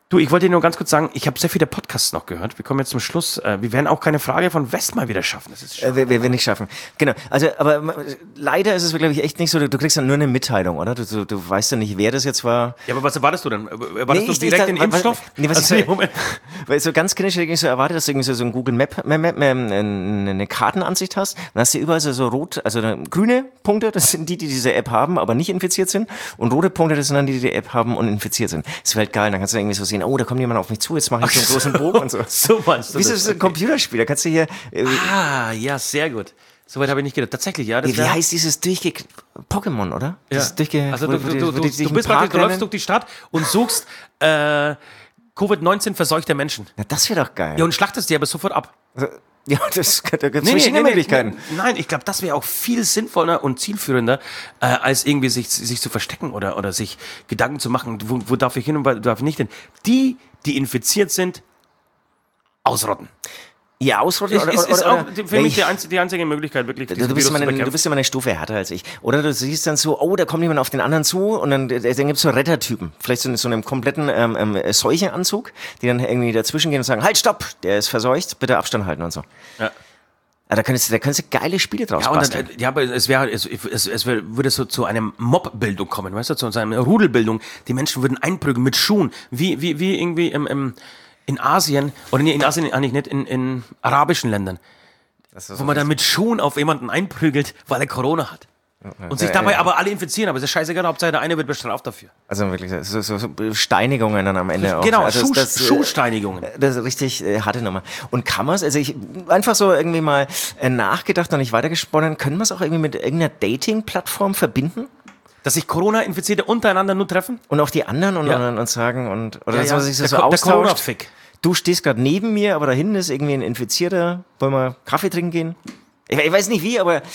Du, ich wollte dir nur ganz kurz sagen, ich habe sehr viele Podcasts noch gehört. Wir kommen jetzt zum Schluss. Äh, wir werden auch keine Frage von West mal wieder schaffen. Das ist äh, wir, wir nicht schaffen. Genau. Also, aber äh, leider ist es, glaube ich, echt nicht so. Du, du kriegst dann nur eine Mitteilung, oder? Du, du, du weißt ja nicht, wer das jetzt war. Ja, aber was erwartest du denn? Erwartest Nee, du ich- direkt ich- den was- Impfstoff? nee, was Also, ich- nee, Moment. Weil so ganz kindisch irgendwie so erwartet, dass du irgendwie so, so ein Google Map, Map, Map ähm, eine Kartenansicht hast. Dann hast du überall so, so rot, also äh, grüne Punkte, das sind die, die diese App haben, aber nicht infiziert sind. Und rote Punkte, das sind dann die, die die App haben und infiziert sind. Das wäre halt geil. Dann kannst du irgendwie so sehen, oh, da kommt jemand auf mich zu, jetzt mache ich so einen großen Bogen und so. So meinst du Wie ist das? das ein Computerspiel? Da kannst du hier, äh, Ah, ja, sehr gut. Soweit habe ich nicht gedacht. Tatsächlich, ja. Das wie wär- heißt dieses durchge... Pokémon, oder? Ja. Dieses durchge... Also wo- du, wo du, die- du, wo du, die du, sich im bist Park praktisch, du läufst rennen. durch die Stadt und suchst äh, Covid neunzehn verseuchte Menschen. Ja, das wäre doch geil. Ja, und schlachtest die aber sofort ab. Also, ja, das, da gibt es verschiedene Möglichkeiten. Nee, nein, ich glaube, das wäre auch viel sinnvoller und zielführender, äh, als irgendwie sich, sich zu verstecken oder, oder sich Gedanken zu machen, wo, wo darf ich hin und wo darf ich nicht hin. Die, die infiziert sind, ausrotten. Ja, ausrotten Ist, oder, ist, oder, ist auch oder, für ja, mich ich- die einzige, die einzige Möglichkeit, wirklich Du, diesen du, bist Virus immer zu eine, du bekämpfen. bist immer eine Stufe härter als ich. Oder du siehst dann so, oh, da kommt jemand auf den anderen zu und dann, dann gibt es so Rettertypen. Vielleicht so, in so einem kompletten ähm, ähm, Seuchenanzug, die dann irgendwie dazwischen gehen und sagen, halt, stopp, der ist verseucht, bitte Abstand halten und so. Ja. Ja, da könntest du da könntest du geile Spiele draus Ja, und basteln. dann, ja, aber es wäre, es, es, es wär, würde so zu einem Mobbildung kommen, weißt du, zu einer Rudelbildung. Die Menschen würden einprügeln mit Schuhen, wie, wie, wie irgendwie im, im, in Asien, oder nee, in Asien eigentlich nicht, in, in arabischen Ländern, Das ist wo man dann mit Schuhen auf jemanden einprügelt, weil er Corona hat. Und sich Ja, dabei ja. aber alle infizieren, aber es ist scheißegal, Hauptsache der eine wird bestraft dafür. Also wirklich, so, so, so Steinigungen dann am Ende auch. Genau, also Schuh, das, das, äh, Schuhsteinigungen. Das ist richtig äh, harte Nummer. Und kann man es, also ich einfach so irgendwie mal äh, nachgedacht und nicht weitergesponnen, können wir es auch irgendwie mit irgendeiner Dating-Plattform verbinden? Dass sich Corona-Infizierte untereinander nur treffen? Und auch die anderen und, Ja. und, und sagen und oder Ja, dass ja. man sich so, Der so Co- der austauscht. Corona-Fick. Du stehst gerade neben mir, aber da hinten ist irgendwie ein Infizierter. Wollen wir Kaffee trinken gehen? Ich, ich weiß nicht wie, aber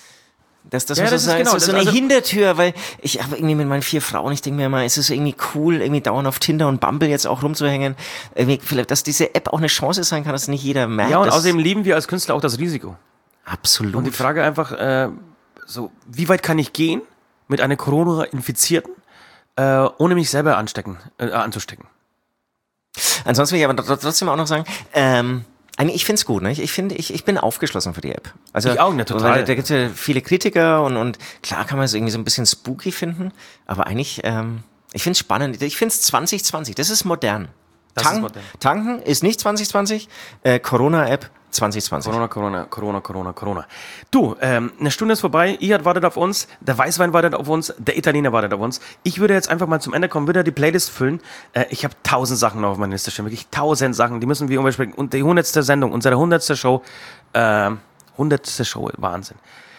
dass das, Ja, so, das ist so, genau, so, das- so eine also- Hintertür, weil ich habe irgendwie mit meinen vier Frauen, ich denke mir mal, es ist irgendwie cool, irgendwie dauernd auf Tinder und Bumble jetzt auch rumzuhängen. Irgendwie, vielleicht, dass diese App auch eine Chance sein kann, dass nicht jeder merkt. Ja, und dass- außerdem lieben wir als Künstler auch das Risiko. absolut. Und die Frage einfach, äh, so, wie weit kann ich gehen mit einer Corona-Infizierten, äh, ohne mich selber anstecken, äh, anzustecken? Ansonsten will ich aber tr- trotzdem auch noch sagen, ähm, eigentlich, ich finde es gut, ne? Ich, ich finde, ich, ich bin aufgeschlossen für die App. Also, Ich auch, ne, total. weil Da, da gibt es ja viele Kritiker und, und klar kann man es irgendwie so ein bisschen spooky finden, aber eigentlich, ähm, ich finde es spannend. Ich finde es zwanzig zwanzig, das ist modern. Das ist modern. Tanken ist nicht zwanzig zwanzig, äh, Corona-App zwanzig zwanzig. Corona, Corona, Corona, Corona, Corona. Du, ähm, eine Stunde ist vorbei, Iyad wartet auf uns, der Weißwein wartet auf uns, der Italiener wartet auf uns. Ich würde jetzt einfach mal zum Ende kommen, würde die Playlist füllen. Äh, ich habe tausend Sachen noch auf meiner Liste stehen, wirklich tausend Sachen, die müssen wir überspringen. Und die hundertste Sendung, unsere hundertste Show, ähm, hundertste Show, Wahnsinn.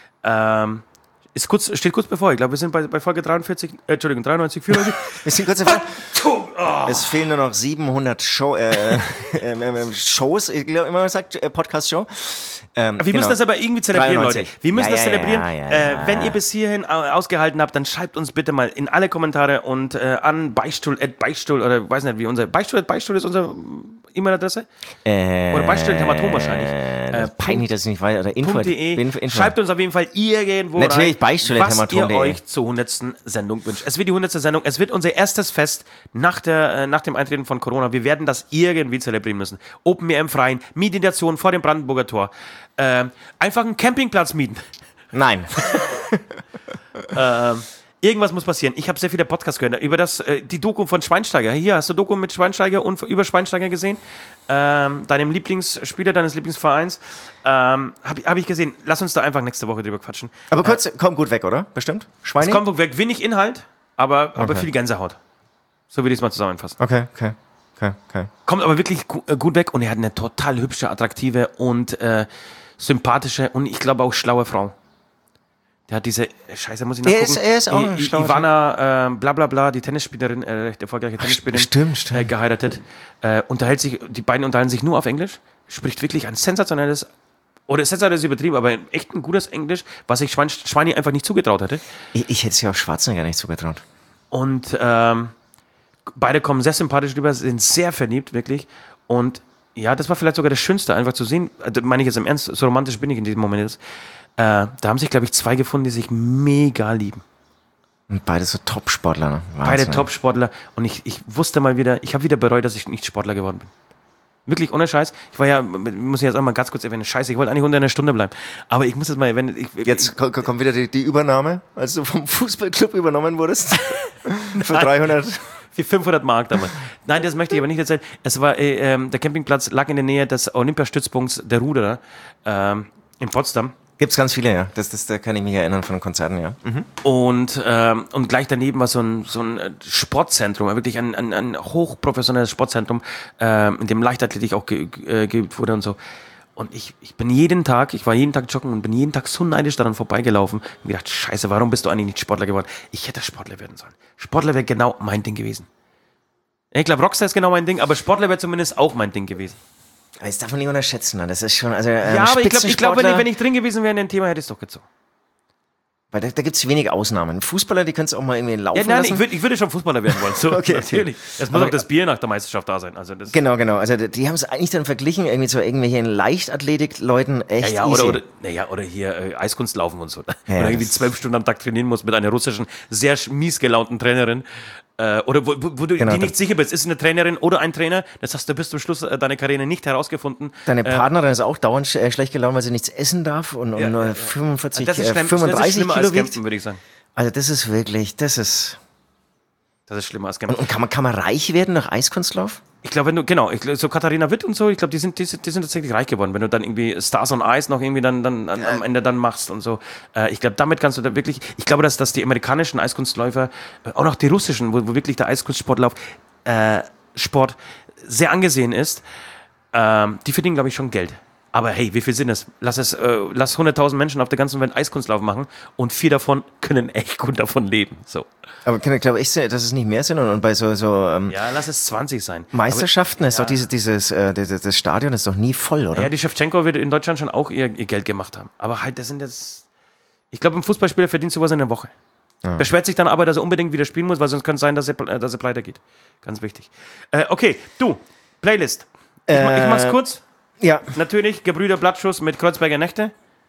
Ähm, ist kurz, steht kurz bevor, ich glaube, wir sind bei, bei Folge dreiundvierzig, äh, Entschuldigung, dreiundneunzig, vierundneunzig. Wir sind kurz davor. Es fehlen nur noch siebenhundert Show, äh, ähm, ähm, Shows, ich glaube immer man sagt äh, Podcast-Show. Ähm, Wir genau. müssen das aber irgendwie zelebrieren, dreiundneunzig. Leute. Wir müssen Ja, das ja, zelebrieren. ja, ja, äh, ja. wenn ihr bis hierhin au- ausgehalten habt, dann schreibt uns bitte mal in alle Kommentare und äh, an Beichtstuhl, at Beichtstuhl oder weiß nicht, wie unser Beichtstuhl, at Beichtstuhl ist unsere E-Mail-Adresse. Äh, Oder Beichtstuhl Hämatom wahrscheinlich. Äh, Äh, peinlich, dass ich nicht weiß. Oder Info. .de. Info, Info. Schreibt uns auf jeden Fall irgendwo Natürlich, rein, Beichtstuhl at was hämatom ihr punkt de. euch zur hundertsten Sendung wünscht. Es wird die hundertste Sendung. Es wird unser erstes Fest nach, der, äh, nach dem Eintreten von Corona. Wir werden das irgendwie zelebrieren müssen. Open Air im Freien, Meditation vor dem Brandenburger Tor. Äh, einfach einen Campingplatz mieten. Nein. Irgendwas muss passieren. Ich habe sehr viele Podcasts gehört über das, äh, die Doku von Schweinsteiger. Hier, hast du Doku mit Schweinsteiger und über Schweinsteiger gesehen? Ähm, deinem Lieblingsspieler, deines Lieblingsvereins. Ähm, habe hab ich gesehen. Lass uns da einfach nächste Woche drüber quatschen. Aber kurz, komm gut weg, oder? Bestimmt? Schweine? Es kommt weg, wenig Inhalt, aber, aber Okay. viel Gänsehaut. So würde ich es mal zusammenfassen. Okay, okay, okay, okay. Kommt aber wirklich gu äh, gut weg und er hat eine total hübsche, attraktive und äh, sympathische und ich glaube auch schlaue Frau. Der hat diese, Scheiße, muss ich Er nachgucken. ist- er ist auch I- eine I- schlaue Ivana, äh, bla bla bla, die Tennisspielerin, äh, recht erfolgreiche Tennisspielerin, stimmt, stimmt. Äh, geheiratet. Äh, unterhält sich, die beiden unterhalten sich nur auf Englisch, spricht wirklich ein sensationelles, oder sensationell ist übertrieben, aber echt ein gutes Englisch, was ich Schwein, Schweini einfach nicht zugetraut hätte. Ich, ich hätte es ja auf Schwarzenegger nicht zugetraut. Und ähm, beide kommen sehr sympathisch rüber, sind sehr verliebt, wirklich. Und ja, das war vielleicht sogar das Schönste, einfach zu sehen. Also, meine ich jetzt im Ernst, so romantisch bin ich in diesem Moment jetzt. Äh, da haben sich, glaube ich, zwei gefunden, die sich mega lieben. Und beide so Top-Sportler. Ne? Beide Top-Sportler. Und ich, ich wusste mal wieder, ich habe wieder bereut, dass ich nicht Sportler geworden bin. Wirklich, ohne Scheiß. Ich war ja, muss ich jetzt auch mal ganz kurz erwähnen, Scheiße, ich wollte eigentlich unter einer Stunde bleiben. Aber ich muss jetzt mal, wenn ich... Jetzt kommt komm wieder die, die Übernahme, als du vom Fußballclub übernommen wurdest. Für dreihundert... Für fünfhundert Mark damals. Nein, das möchte ich aber nicht erzählen. Es war, äh, ähm, der Campingplatz lag in der Nähe des Olympiastützpunkts der Ruderer ähm, in Potsdam. Gibt's ganz viele, ja. Das, das, da kann ich mich erinnern von Konzerten, ja. Mhm. Und, ähm, und gleich daneben war so ein, so ein Sportzentrum, wirklich ein, ein, ein hochprofessionelles Sportzentrum, ähm, in dem Leichtathletik auch ge, äh, geübt wurde und so. Und ich, ich bin jeden Tag, ich war jeden Tag joggen und bin jeden Tag so neidisch daran vorbeigelaufen und gedacht, scheiße, warum bist du eigentlich nicht Sportler geworden? Ich hätte Sportler werden sollen. Sportler wäre genau mein Ding gewesen. Ich glaube, Rockstar ist genau mein Ding, aber Sportler wäre zumindest auch mein Ding gewesen. Das darf man nicht unterschätzen, ne? Das ist schon, also, ähm, ja, aber ich glaube, ich glaub, wenn, ich, wenn ich drin gewesen wäre in dem Thema, hätte ich es doch gezogen. Weil da, da gibt es wenig Ausnahmen. Fußballer, die können es auch mal irgendwie laufen ja, nein, lassen. Ich, würd, ich würde schon Fußballer werden wollen. So, okay, natürlich. Es muss aber, auch das Bier nach der Meisterschaft da sein. Also das genau, genau. Also die, die haben es eigentlich dann verglichen irgendwie zu irgendwelchen Leichtathletik-Leuten echt ja, ja, easy. Oder, oder, naja, oder hier äh, Eiskunst laufen und so. Ja, oder irgendwie zwölf Stunden am Tag trainieren muss mit einer russischen, sehr mies gelaunten Trainerin. Äh, oder wo, wo, wo du genau, dir nicht sicher bist, ist es eine Trainerin oder ein Trainer? Das hast du bis zum Schluss äh, deiner Karriere nicht herausgefunden. Deine äh, Partnerin ist auch dauernd sch- äh, schlecht gelaunt, weil sie nichts essen darf und, ja, und nur ja, fünfundvierzig, das ist schlimm, äh, fünfunddreißig das ist schlimmer Kilo als wiegt. Campen, würde ich sagen. Also das ist wirklich, das ist... Das ist schlimmer als Campen. Und, und kann, man, kann man reich werden nach Eiskunstlauf? Ich glaube, wenn du, genau, ich, so Katharina Witt und so, ich glaube, die sind, die, sind- die sind tatsächlich reich geworden, wenn du dann irgendwie Stars on Ice noch irgendwie dann, dann an, am Ende dann machst und so. Äh, ich glaube, damit kannst du da wirklich, ich glaube, dass, dass die amerikanischen Eiskunstläufer, äh, auch noch die russischen, wo, wo wirklich der Eiskunstsportlauf, äh, Sport sehr angesehen ist, ähm, die verdienen, glaube ich, schon Geld. Aber hey, wie viel sind es? Lass es, äh, lass hunderttausend Menschen auf der ganzen Welt Eiskunstlauf machen und vier davon können echt gut davon leben. So. Aber ich glaube echt, dass es nicht mehr sind und, und bei so, so ähm, Ja, lass es zwanzig sein. Meisterschaften Aber, ist doch diese, dieses, äh, das, das Stadion ist doch nie voll, oder? Ja, die Shevchenko wird in Deutschland schon auch ihr, ihr Geld gemacht haben. Aber halt, das sind jetzt... Ich glaube, ein Fußballspieler verdient sowas in der Woche. Ja. Beschwert sich dann aber, dass er unbedingt wieder spielen muss, weil sonst könnte es sein, dass er, dass er pleite geht. Ganz wichtig. Äh, okay, du, Playlist. Ich, äh, ich mach's kurz. Ja. Natürlich, Gebrüder Blattschuss mit Kreuzberger Nächte.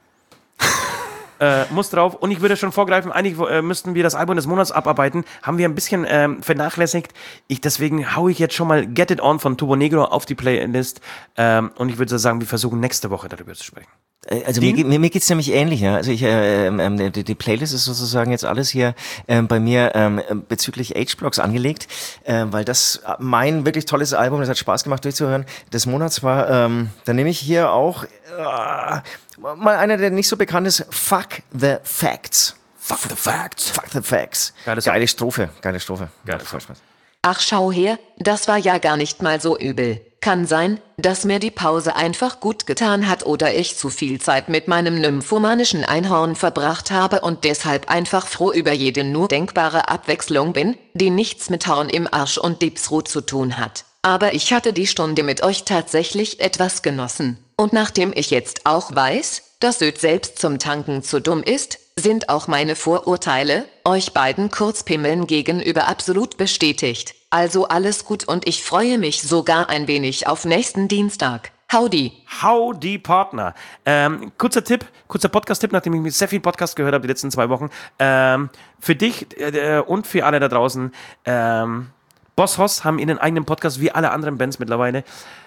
äh, muss drauf. Und ich würde schon vorgreifen, eigentlich äh, müssten wir das Album des Monats abarbeiten. Haben wir ein bisschen ähm, vernachlässigt. Ich, deswegen haue ich jetzt schon mal Get It On von Turbo Negro auf die Playlist. Ähm, und ich würde sagen, wir versuchen nächste Woche darüber zu sprechen. Also mir, mir, mir geht's nämlich ähnlich, ja. Also ich, äh, ähm, die, die Playlist ist sozusagen jetzt alles hier ähm, bei mir ähm, bezüglich H-Blocks angelegt, äh, weil das mein wirklich tolles Album, das hat Spaß gemacht durchzuhören, des Monats war. Ähm, dann nehme ich hier auch äh, mal einer, der nicht so bekannt ist, Fuck the Facts. Fuck the Facts. Fuck the Facts. Geile Geile Strophe, geile Strophe. Geile Voll Spaß. Ach schau her, das war ja gar nicht mal so übel. Kann sein, dass mir die Pause einfach gut getan hat oder ich zu viel Zeit mit meinem nymphomanischen Einhorn verbracht habe und deshalb einfach froh über jede nur denkbare Abwechslung bin, die nichts mit Horn im Arsch und Dipsruh zu tun hat. Aber ich hatte die Stunde mit euch tatsächlich etwas genossen. Und nachdem ich jetzt auch weiß, dass Söd selbst zum Tanken zu dumm ist, sind auch meine Vorurteile, euch beiden Kurzpimmeln gegenüber absolut bestätigt. Also alles gut und ich freue mich sogar ein wenig auf nächsten Dienstag. Howdy. Howdy Partner. Ähm, kurzer Tipp, kurzer Podcast-Tipp, nachdem ich sehr viel Podcast gehört habe die letzten zwei Wochen. Ähm, für dich äh, und für alle da draußen, ähm, Boss Hoss haben ihren eigenen Podcast, wie alle anderen Bands mittlerweile.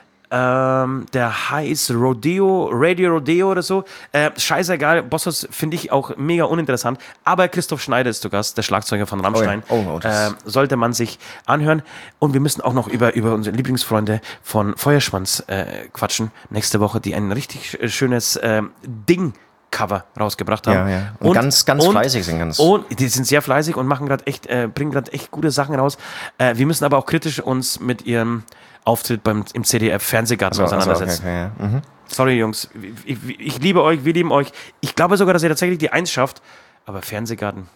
Ähm, der heißt Rodeo, Radio Rodeo oder so. Äh, scheißegal, Bossos finde ich auch mega uninteressant. Aber Christoph Schneider ist zu Gast, der Schlagzeuger von Rammstein. Oh ja. oh, oh, äh, sollte man sich anhören. Und wir müssen auch noch über, über unsere Lieblingsfreunde von Feuerschwanz äh, quatschen. Nächste Woche, die ein richtig schönes äh, Ding Cover rausgebracht haben. Ja, ja. Und, und ganz, ganz und, fleißig sind ganz. Und die sind sehr fleißig und machen gerade echt, äh, bringen gerade echt gute Sachen raus. Äh, wir müssen aber auch kritisch uns mit ihrem Auftritt beim, im C D F Fernsehgarten so, auseinandersetzen. Also okay, okay, ja. mhm. Sorry, Jungs. Ich, ich, ich liebe euch, wir lieben euch. Ich glaube sogar, dass ihr tatsächlich die Eins schafft. Aber Fernsehgarten.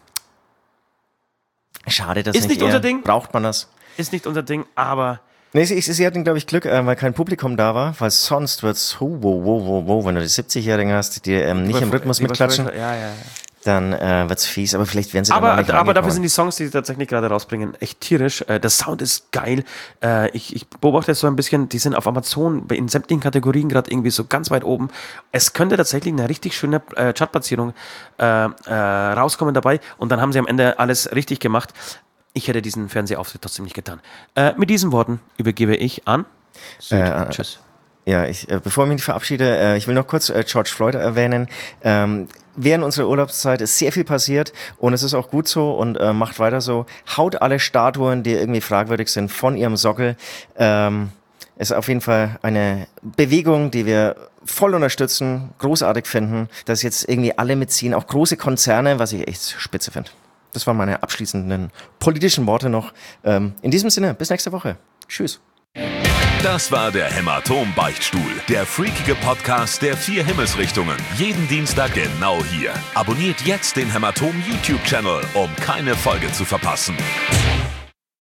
Schade, dass ist nicht, nicht unser Ding. Braucht man das? Ist nicht unser Ding, aber. Nee, sie, sie hatten, glaube ich, Glück, äh, weil kein Publikum da war, weil sonst wird's, oh, wow, wow, wow, wow, wenn du die siebzig-Jährigen hast, die ähm, nicht im Rhythmus mitklatschen, ja, ja, ja. dann äh, wird's fies, aber vielleicht werden sie aber, dann noch nicht aber dafür rangekommen. sind die Songs, die sie tatsächlich gerade rausbringen, echt tierisch. Äh, der Sound ist geil. Äh, ich, ich beobachte es so ein bisschen, die sind auf Amazon in sämtlichen Kategorien gerade irgendwie so ganz weit oben. Es könnte tatsächlich eine richtig schöne äh, Chartplatzierung äh, äh, rauskommen dabei und dann haben sie am Ende alles richtig gemacht. Ich hätte diesen Fernsehauftritt trotzdem nicht getan. Äh, mit diesen Worten übergebe ich an Äh, Tschüss. Ja, ich, äh, bevor ich mich verabschiede, äh, ich will noch kurz äh, George Floyd erwähnen. Ähm, während unserer Urlaubszeit ist sehr viel passiert und es ist auch gut so und äh, macht weiter so. Haut alle Statuen, die irgendwie fragwürdig sind, von ihrem Sockel. Ähm, ist auf jeden Fall eine Bewegung, die wir voll unterstützen, großartig finden, dass jetzt irgendwie alle mitziehen, auch große Konzerne, was ich echt spitze finde. Das waren meine abschließenden politischen Worte noch. Ähm, in diesem Sinne, bis nächste Woche. Tschüss. Das war der Hämatom-Beichtstuhl, der freakige Podcast der vier Himmelsrichtungen. Jeden Dienstag genau hier. Abonniert jetzt den Hämatom-YouTube-Channel, um keine Folge zu verpassen.